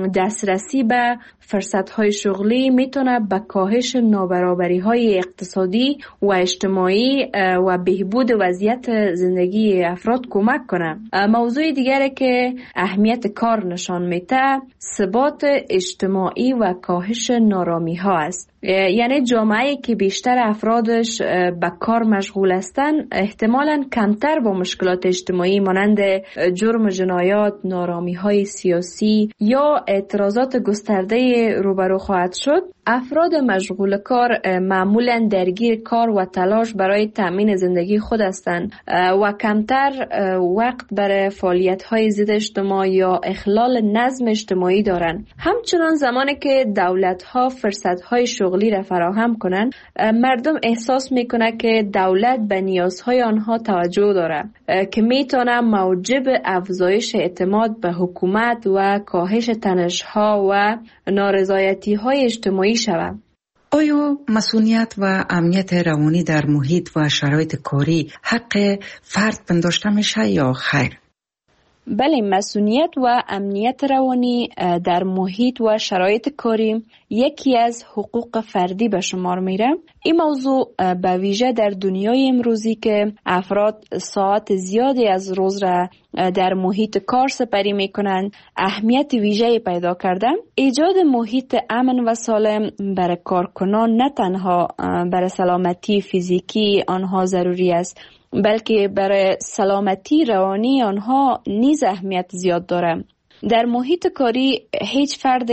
دسترسی به فرصت‌های شغلی میتونه به کاهش نابرابری‌های اقتصادی و اجتماعی و بهبود وضعیت زندگی افراد کمک کنه. موضوع دیگری که اهمیت کار نشان میده ثبات اجتماعی و کاهش نارامی‌ها است. یعنی جامعه‌ای که بیشتر افرادش به کار مشغول هستند احتمالاً کمتر با مشکلات اجتماعی مانند جرم و جنایات، نارامی‌های سیاسی یا اعتراضات گسترده روبرو خواهد شد. افراد مشغول کار معمولاً درگیر کار و تلاش برای تأمین زندگی خود هستند و کمتر وقت برای فعالیت‌های ضد اجتماع یا اخلال نظم اجتماعی دارند. همچنان زمانی که دولت‌ها فرصت‌های شغلی را فراهم کنند، مردم احساس می‌کنند که دولت به نیازهای آنها توجه دارد که می‌تواند موجب افزایش اعتماد به حکومت و کاهش تنش‌ها و نارضایتی‌های اجتماعی شود. آیا مسئولیت و امنیت روانی در محیط و شرایط کاری حق فرد پنداشته میشه یا خیر؟ بله، مسئولیت و امنیت روانی در محیط و شرایط کاری یکی از حقوق فردی به شمار میره. این موضوع به ویژه در دنیای امروزی که افراد ساعت زیادی از روز را در محیط کار سپری میکنند اهمیت ویژه‌ای پیدا کرده. ایجاد محیط امن و سالم برای کارکنان نه تنها برای سلامتی فیزیکی آنها ضروری است بلکه برای سلامتی روانی آنها نیز اهمیت زیاد داره. در محیط کاری هیچ فرد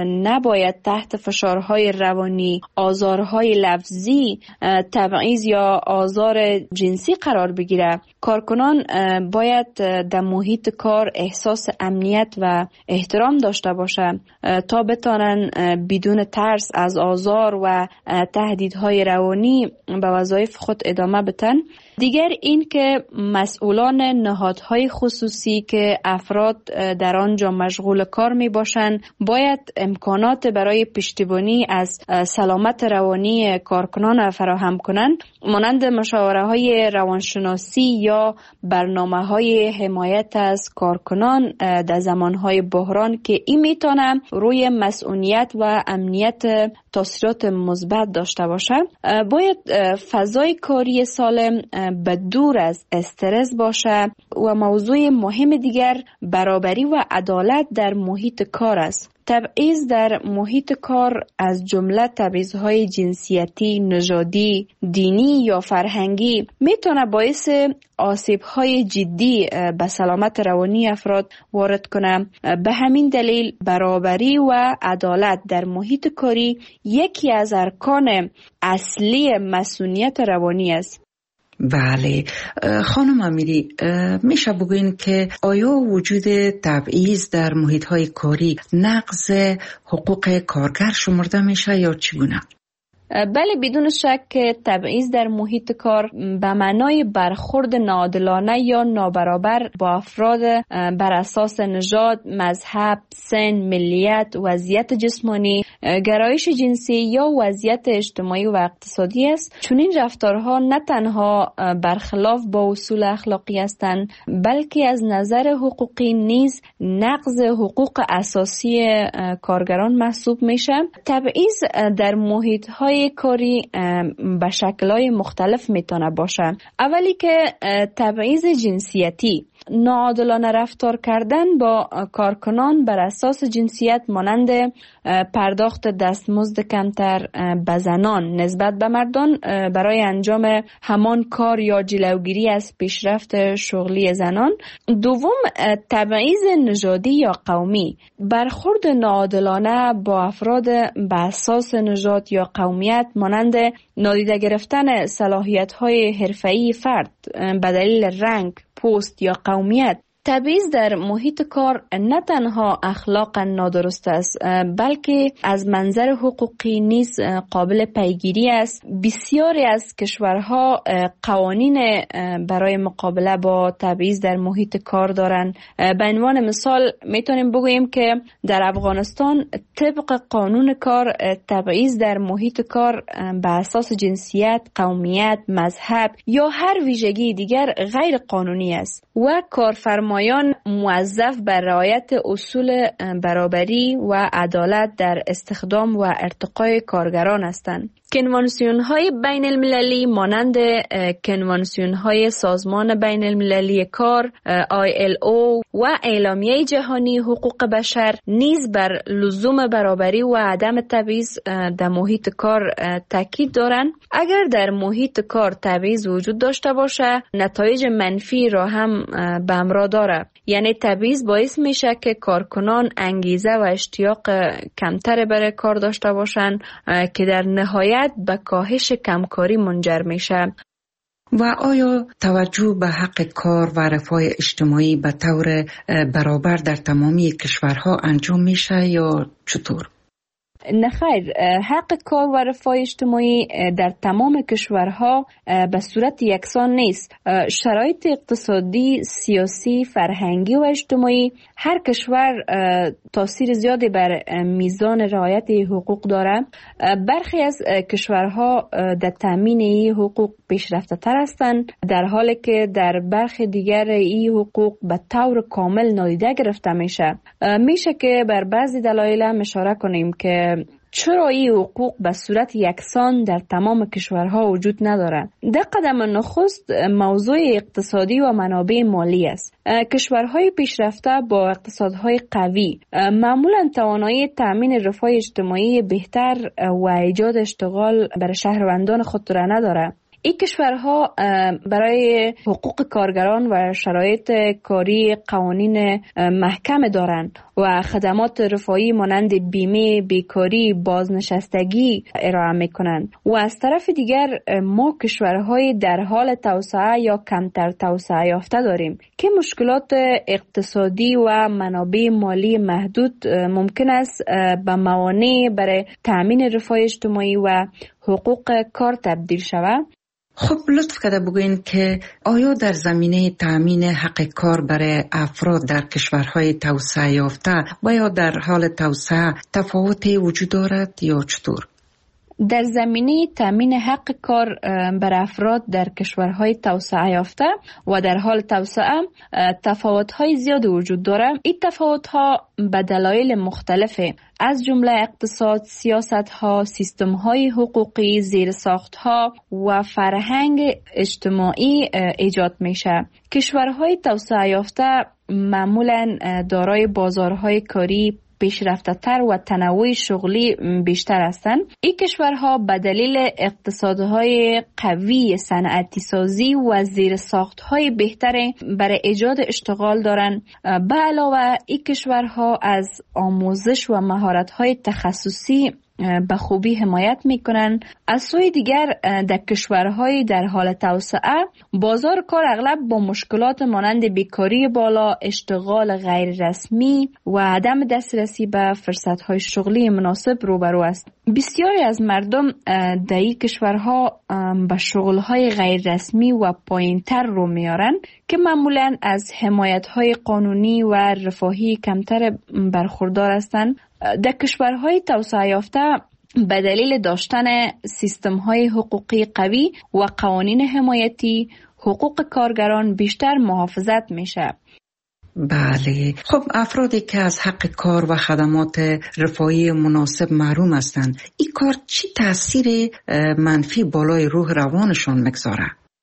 نباید تحت فشارهای روانی، آزارهای لفظی، تبعیض یا آزار جنسی قرار بگیره. کارکنان باید در محیط کار احساس امنیت و احترام داشته باشه تا بتانن بدون ترس از آزار و تهدیدهای روانی به وظایف خود ادامه بدن. دیگر این که مسئولان نهادهای خصوصی که افراد در آنجا مشغول کار می باشند باید امکانات برای پشتیبانی از سلامت روانی کارکنان فراهم کنند، مانند مشاوره های روانشناسی یا برنامه های حمایت از کارکنان در زمانهای بحران که این میتونه روی مسئولیت و امنیت تاثیرات مثبت داشته باشه. باید فضای کاری سالم به دور از استرس باشه و موضوع مهم دیگر برابری و عدالت در محیط کار است. تبعیض در محیط کار از جمله تبعیض‌های جنسیتی، نژادی، دینی یا فرهنگی میتونه باعث آسیب‌های جدی به سلامت روانی افراد وارد کنه. به همین دلیل برابری و عدالت در محیط کاری یکی از ارکان اصلی مسئولیت روانی است. بله خانم امیری، میشه بگوین که آیا وجود تبعیض در محیط‌های کاری نقض حقوق کارگر شمرده میشه یا چگونه؟ بله، بدون شک تبعیض در محیط کار به معنای برخورد ناعادلانه یا نابرابر با افراد بر اساس نژاد، مذهب، سن، ملیت، وضعیت جسمانی، گرایش جنسی یا وضعیت اجتماعی و اقتصادی است. چون این رفتارها نه تنها برخلاف با اصول اخلاقی هستند، بلکه از نظر حقوقی نیز نقض حقوق اساسی کارگران محسوب میشه. تبعیض در محیط‌های کاری به شکل‌های مختلف میتونه باشه. اولی که تبعیض جنسیتی، ناعادلانه رفتار کردن با کارکنان بر اساس جنسیت، مانند پرداخت دستمزد کمتر به زنان نسبت به مردان برای انجام همان کار یا جلوگیری از پیشرفت شغلی زنان. دوم، تبعیض نژادی یا قومی، برخورد ناعادلانه با افراد به اساس نژاد یا قومیت، مانند نادیده گرفتن صلاحیت‌های حرفه‌ای فرد به دلیل رنگ، پوست یا قومیت. تبعیض در محیط کار نه تنها اخلاقا نادرست است، بلکه از منظر حقوقی نیز قابل پیگیری است. بسیاری از کشورها قوانین برای مقابله با تبعیض در محیط کار دارند. به عنوان مثال میتونیم بگوییم که در افغانستان طبق قانون کار تبعیض در محیط کار به اساس جنسیت، قومیت، مذهب یا هر ویژگی دیگر غیر قانونی است و کارفرما مایان موظف بر رعایت اصول برابری و عدالت در استخدام و ارتقای کارگران هستند. کنوانسیون های بین المللی مانند کنوانسیون های سازمان بین المللی کار آی ال او و اعلامیه جهانی حقوق بشر نیز بر لزوم برابری و عدم تبعیض در محیط کار تاکید دارند. اگر در محیط کار تبعیض وجود داشته باشه، نتایج منفی را هم به همراه داره. یعنی تبعیض باعث میشه که کارکنان انگیزه و اشتیاق کمتر برای کار داشته باشند که در نهایت به کاهش کمکاری منجر میشه. و آیا توجه به حق کار و رفاه اجتماعی به طور برابر در تمامی کشورها انجام میشه یا چطور؟ نه خیر، حق کار و رفاه اجتماعی در تمام کشورها به صورت یکسان نیست. شرایط اقتصادی، سیاسی، فرهنگی و اجتماعی هر کشور تاثیر زیادی بر میزان رعایت حقوق داره. برخی از کشورها در تامین این حقوق پیشرفته تر هستند، در حالی که در برخی دیگر این حقوق به طور کامل نادیده گرفته میشه. میشه که بر بعضی دلایل هم اشاره کنیم که چرا این حقوق به صورت یکسان در تمام کشورها وجود ندارد. در قدم نخست موضوع اقتصادی و منابع مالی است. کشورهای پیشرفته با اقتصادهای قوی معمولا توانایی تامین رفاه اجتماعی بهتر و ایجاد اشتغال برای شهروندان خود را ندارد. این کشورها برای حقوق کارگران و شرایط کاری قوانین محکم دارند و خدمات رفاهی مانند بیمه، بیکاری، بازنشستگی ارائه میکنند. و از طرف دیگر ما کشورهای در حال توسعه یا کمتر توسعه یافته داریم که مشکلات اقتصادی و منابع مالی محدود ممکن است به موانع برای تأمین رفاه اجتماعی و حقوق کار تبدیل شود. خب لطف کرده بگوین که آیا در زمینه تأمین حق کار برای افراد در کشورهای توسعه یافته و یا در حال توسعه تفاوتی وجود دارد یا چطور؟ در زمینه تامین حق کار بر افراد در کشورهای توسعه یافته و در حال توسعه تفاوت‌های زیاد وجود دارد. این تفاوت‌ها به دلایل مختلفه، از جمله اقتصاد، سیاست‌ها، سیستم‌های حقوقی، زیرساخت‌ها و فرهنگ اجتماعی ایجاد میشه. کشورهای توسعه یافته معمولاً دارای بازارهای کاری پیشرفته تر و تنوع شغلی بیشتر هستند. این کشورها به دلیل اقتصادهای قوی، صنعتی سازی و زیرساختهای بهتر برای ایجاد اشتغال دارند. به علاوه این کشورها از آموزش و مهارت‌های تخصصی به خوبی حمایت میکنن. از سوی دیگر در کشورهای در حال توسعه بازار کار اغلب با مشکلات مانند بیکاری بالا، اشتغال غیر رسمی و عدم دسترسی به فرصتهای شغلی مناسب روبرو است. بسیاری از مردم در این کشورها به شغلهای غیر رسمی و پایینتر رو میارن که معمولاً از حمایتهای قانونی و رفاهی کمتر برخوردار هستند. در کشورهای توسعه یافته به دلیل داشتن سیستم‌های حقوقی قوی و قوانین حمایتی، حقوق کارگران بیشتر محافظت میشه. بله، خب افرادی که از حق کار و خدمات رفاهی مناسب محروم هستند، این کار چی تاثیر منفی بالای روح روانشان میگذاره؟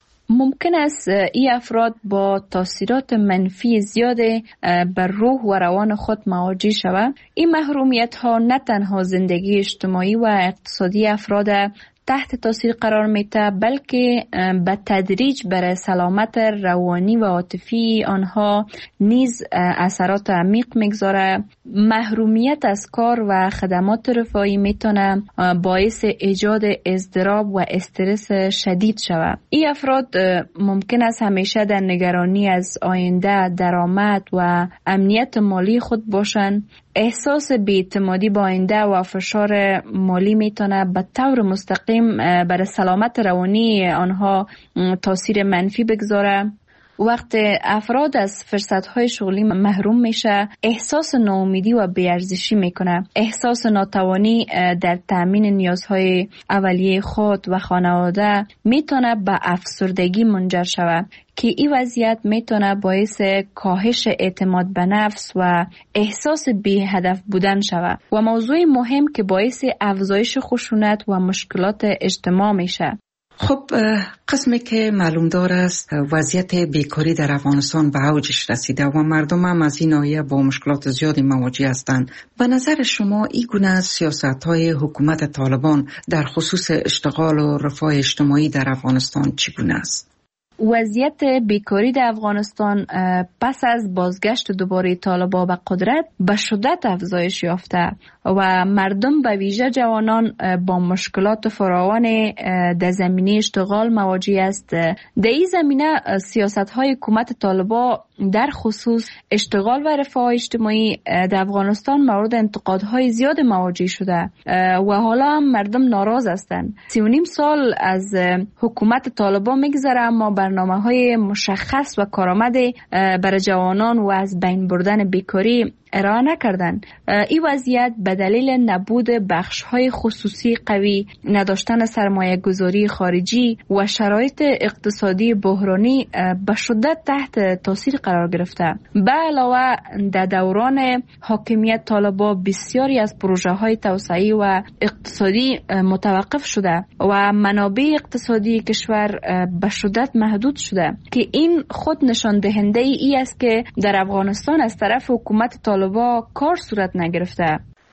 ممکن است این افراد با تاثیرات منفی زیاد بر روح و روان خود مواجه شوند. این محرومیت ها نه تنها زندگی اجتماعی و اقتصادی افراد تحت تاثیر قرار میده، بلکه به تدریج برای سلامت روانی و عاطفی آنها نیز اثرات عمیق میگذاره. محرومیت از کار و خدمات رفاهی میتونه باعث ایجاد اضطراب و استرس شدید شود. این افراد ممکن است همیشه در نگرانی از آینده، درآمد و امنیت مالی خود باشند. احساس بی‌اعتمادی با آینده و فشار مالی میتونه به طور مستقیم بر سلامت روانی آنها تاثیر منفی بگذاره. وقت افراد از فرصت‌های شغلی محروم میشه، احساس ناامیدی و بی‌ارزشی میکنه. احساس ناتوانی در تأمین نیازهای اولیه خود و خانواده میتونه به افسردگی منجر شود که این وضعیت میتونه باعث کاهش اعتماد به نفس و احساس بی هدف بودن شود و موضوع مهم که باعث افزایش خشونت و مشکلات اجتماع میشه. خب قسمی که معلوم دار است وضعیت بیکاری در افغانستان به اوجش رسیده و مردم هم از این ناحیه با مشکلات زیادی مواجه هستند. به نظر شما این گونه سیاست‌های حکومت طالبان در خصوص اشتغال و رفاه اجتماعی در افغانستان چگونه است؟ وضعیت بیکاری در افغانستان پس از بازگشت دوباره طالبان به قدرت به شدت افزایش یافته و مردم به ویژه جوانان با مشکلات فراوان در زمینه اشتغال مواجه است. در این زمینه سیاست‌های حکومت طالبان در خصوص اشتغال و رفاه اجتماعی در افغانستان مورد انتقادهای زیاد مواجه شده و حالا هم مردم ناراض هستند. سی و نیم سال از حکومت طالبان میگذره اما برنامه‌های مشخص و کارآمد برای جوانان و از بین بردن بیکاری ارائه نکردن. این وضعیت به دلیل نبود بخش‌های خصوصی قوی، نداشتن سرمایه گذاری خارجی و شرایط اقتصادی بحرانی به شدت تحت تاثیر قرار گرفته. به علاوه در دوران حاکمیت طالبان بسیاری از پروژه‌های توسعه‌ای و اقتصادی متوقف شده و منابع اقتصادی کشور به شدت محدود شده که این خود نشان دهنده ای است که در افغانستان از طرف حکومت طالبان با کار صورت نگرفته.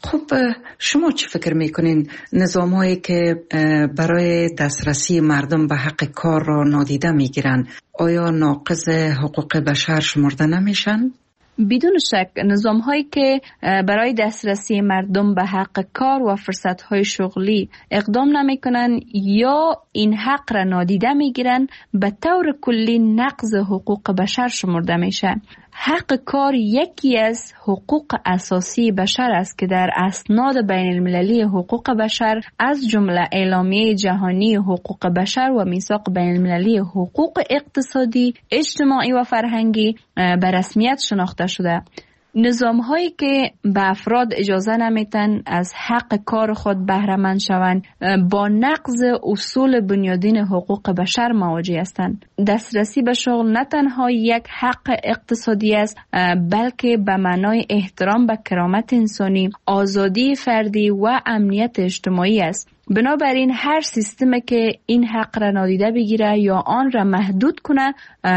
خب شما چی فکر میکنین نظام هایی که برای دسترسی مردم به حق کار را نادیده میگیرن آیا ناقض حقوق بشر شمرده نمیشن؟ بدون شک نظام هایی که برای دسترسی مردم به حق کار و فرصت های شغلی اقدام نمی کنن یا این حق را نادیده می گیرن به طور کلی نقض حقوق بشر شمرده میشه. حق کار یکی از حقوق اساسی بشر است که در اسناد بین المللی حقوق بشر از جمله اعلامیه جهانی حقوق بشر و میثاق بین المللی حقوق اقتصادی، اجتماعی و فرهنگی به رسمیت شناخته شده. نظام هایی که به افراد اجازه نمیتن از حق کار خود بهره مند شوند با نقض اصول بنیادین حقوق بشر مواجه هستند. دسترسی به شغل نه تنها یک حق اقتصادی است بلکه به معنای احترام به کرامت انسانی، آزادی فردی و امنیت اجتماعی است. بنابراین هر سیستمی که این حق را نادیده بگیره یا آن را محدود کنه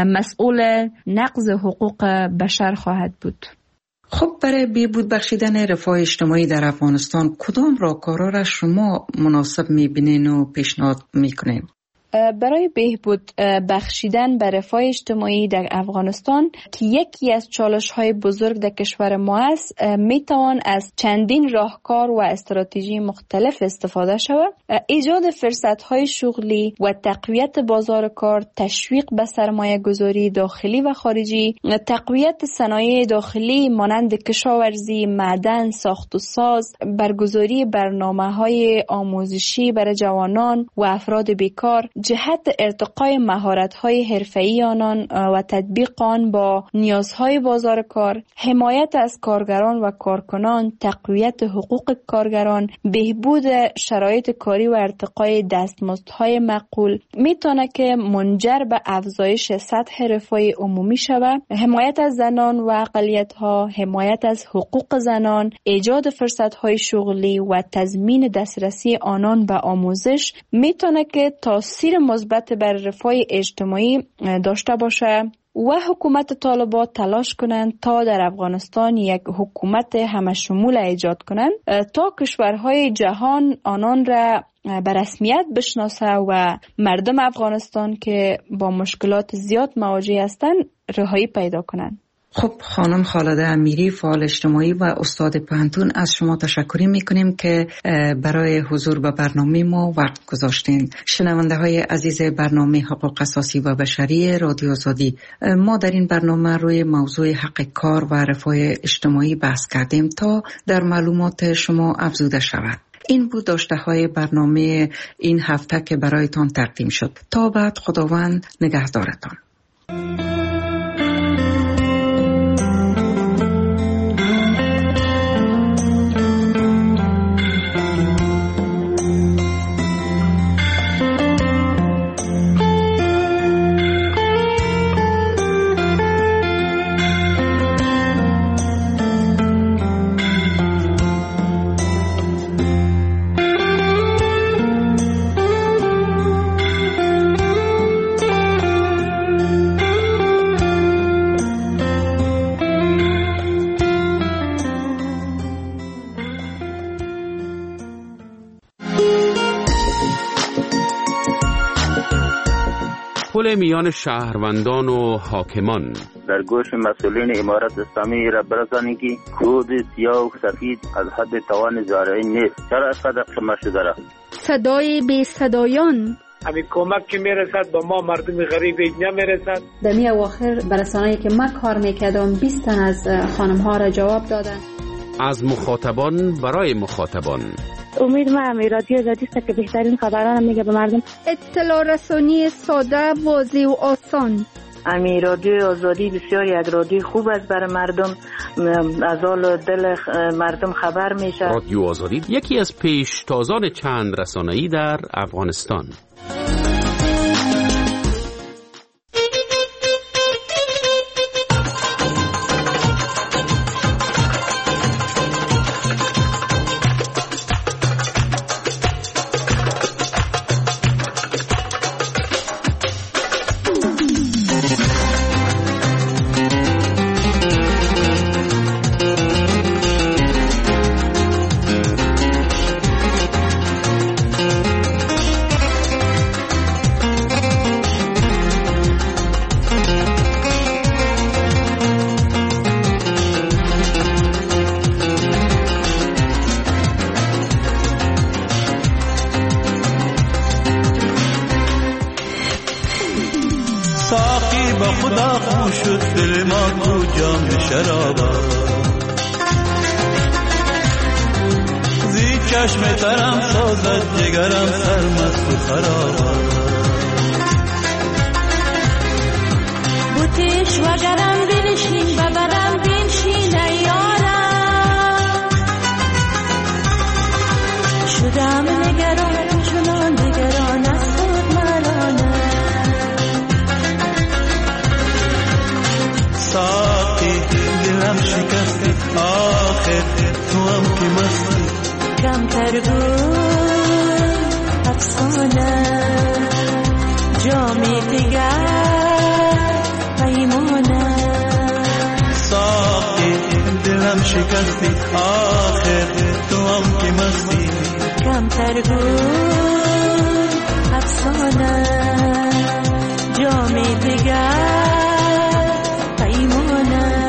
مسئول نقض حقوق بشر خواهد بود. خب برای بهبود بخشیدن رفاه اجتماعی در افغانستان کدام راهکارها را شما مناسب می‌بینین و پیشنهاد می‌کنین؟ برای بهبود بخشیدن به رفاه اجتماعی در افغانستان که یکی از چالش‌های بزرگ در کشور ما است، میتوان از چندین راهکار و استراتژی مختلف استفاده شود. ایجاد فرصت‌های شغلی و تقویت بازار کار، تشویق به سرمایه گذاری داخلی و خارجی، تقویت صنایع داخلی مانند کشاورزی، معدن، ساخت و ساز، برگزاری برنامه‌های آموزشی برای جوانان و افراد بیکار، جهت ارتقای مهارت‌های حرفه‌ای آنان و تطبیق آن با نیازهای بازار کار، حمایت از کارگران و کارکنان، تقویت حقوق کارگران، بهبود شرایط کاری و ارتقای دستمزدهای معقول میتونه که منجر به افزایش سطح رفاه عمومی شود. حمایت از زنان و اقلیت‌ها، حمایت از حقوق زنان، ایجاد فرصت‌های شغلی و تضمین دسترسی آنان به آموزش میتونه که تاثیر مثبت بر رفاه اجتماعی داشته باشه و حکومت طالبان تلاش کنند تا در افغانستان یک حکومت همشمول ایجاد کنند تا کشورهای جهان آنان را به رسمیت بشناسه و مردم افغانستان که با مشکلات زیاد مواجه هستند رهایی پیدا کنند. خب خانم خالده امیری، فعال اجتماعی و استاد پوهنتون، از شما تشکر میکنیم که برای حضور به برنامه ما وقت گذاشتین. شنونده های عزیز برنامه حقوق اساسی و بشری رادیو آزادی، ما در این برنامه روی موضوع حق کار و رفاه اجتماعی بحث کردیم تا در معلومات شما افزوده شود. این بود داشته های برنامه این هفته که برایتان تقدیم شد. تا بعد، خداوند نگهدارتان. پل میان شهروندان و حاکمان. در گوش مسئولین امارت اسلامی را برسانید که کود سیاه و سفید از حد توان زارعی نیست. چرا از قدر شما شده را؟ صدای بی صدایان. همین کمک که میرسد با ما مردم غریب اینجا میرسد. در می اواخر برسانه‌ای که من کار میکردم بیست تن از خانم ها را جواب دادن. از مخاطبان برای مخاطبان. امید ما هم رادیو آزادی است که بهترین خبران میگه به مردم. اطلاع رسانی ساده، واضح و آسان. امی رادیو آزادی بسیار یک رادیو خوب است برای مردم، از حال دل مردم خبر میشه. رادیو آزادی یکی از پیشتازان چند رسانه‌ای در افغانستان. ما کو جام شرابات زی چشم ترم سازد جگرم سرمست و خرابات بوتیش وگرم بنشین ببرم بنشین ایارم شدم نگران چنان نگران از خود مرانم ساقی دلم شکستی آخر تو هم که مستی کمتر بود افسانه جامی دیگر پیمانه ساقی دلم شکستی آخر تو هم که مستی کمتر بود افسانه جامی دیگر پیمانه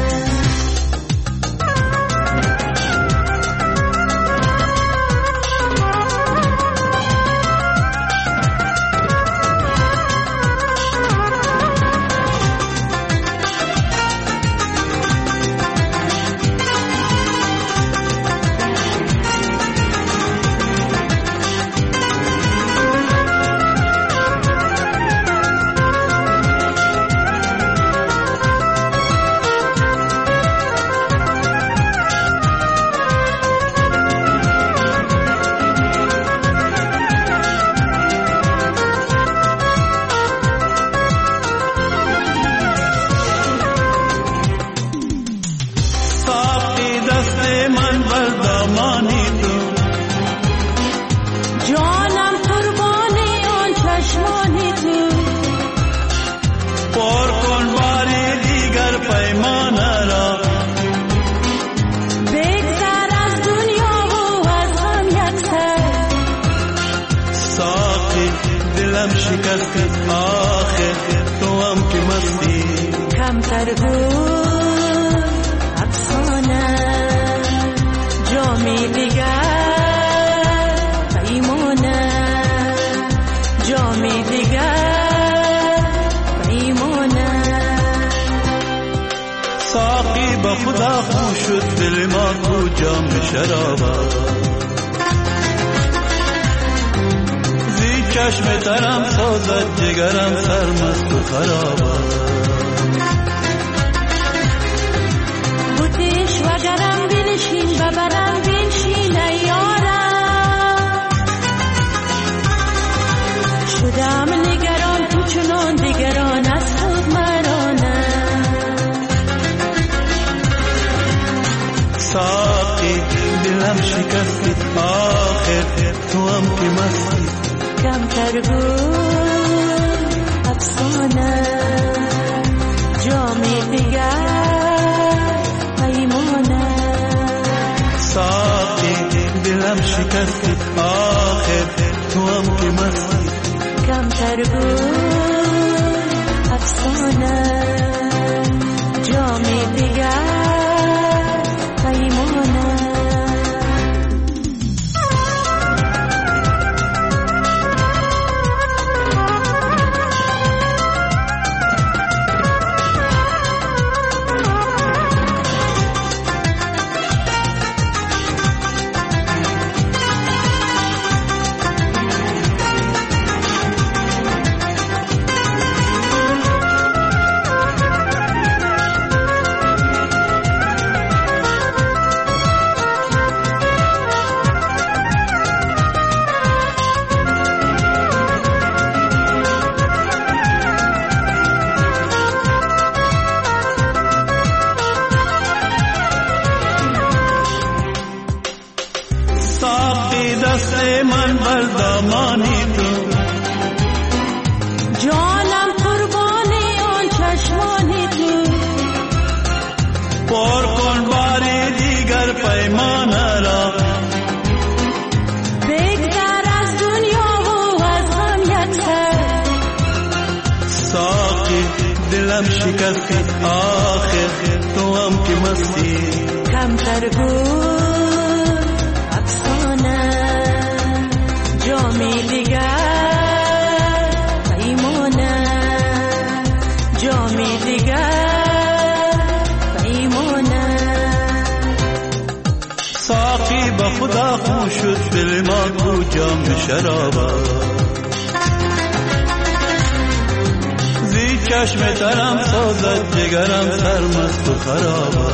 کمتر بود افسانه جامی دیگر پیمانه جامی دیگر پیمانه ساقی با خدا خو شد دل ما کو جام شرابات زی چشم ترم سازد جگرم سرمست و خرابات بوتیش وگرم بنشین ببرم بنشین ایارم شدم نگران تو چنان دیگران از خود مرانم ساقی دلم شکستی آخر تو هم که مستی کمتر بود افسانه جامی دیگر پیمانه ساقی دلم شکستی آخر تو هم که مستی کمتر بود افسانه جامی دیگر پیمانه دلم شکستی آخر تو هم که مستی کمتر بود افسانه جامی دیگر پیمانه جامی دیگر شد دل ما کو جام شرابا زی چشم ترم سازد جگرم سرمست و خرابا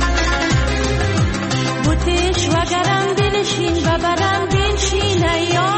بوتش و گرم بنشین و برم بنشین ایام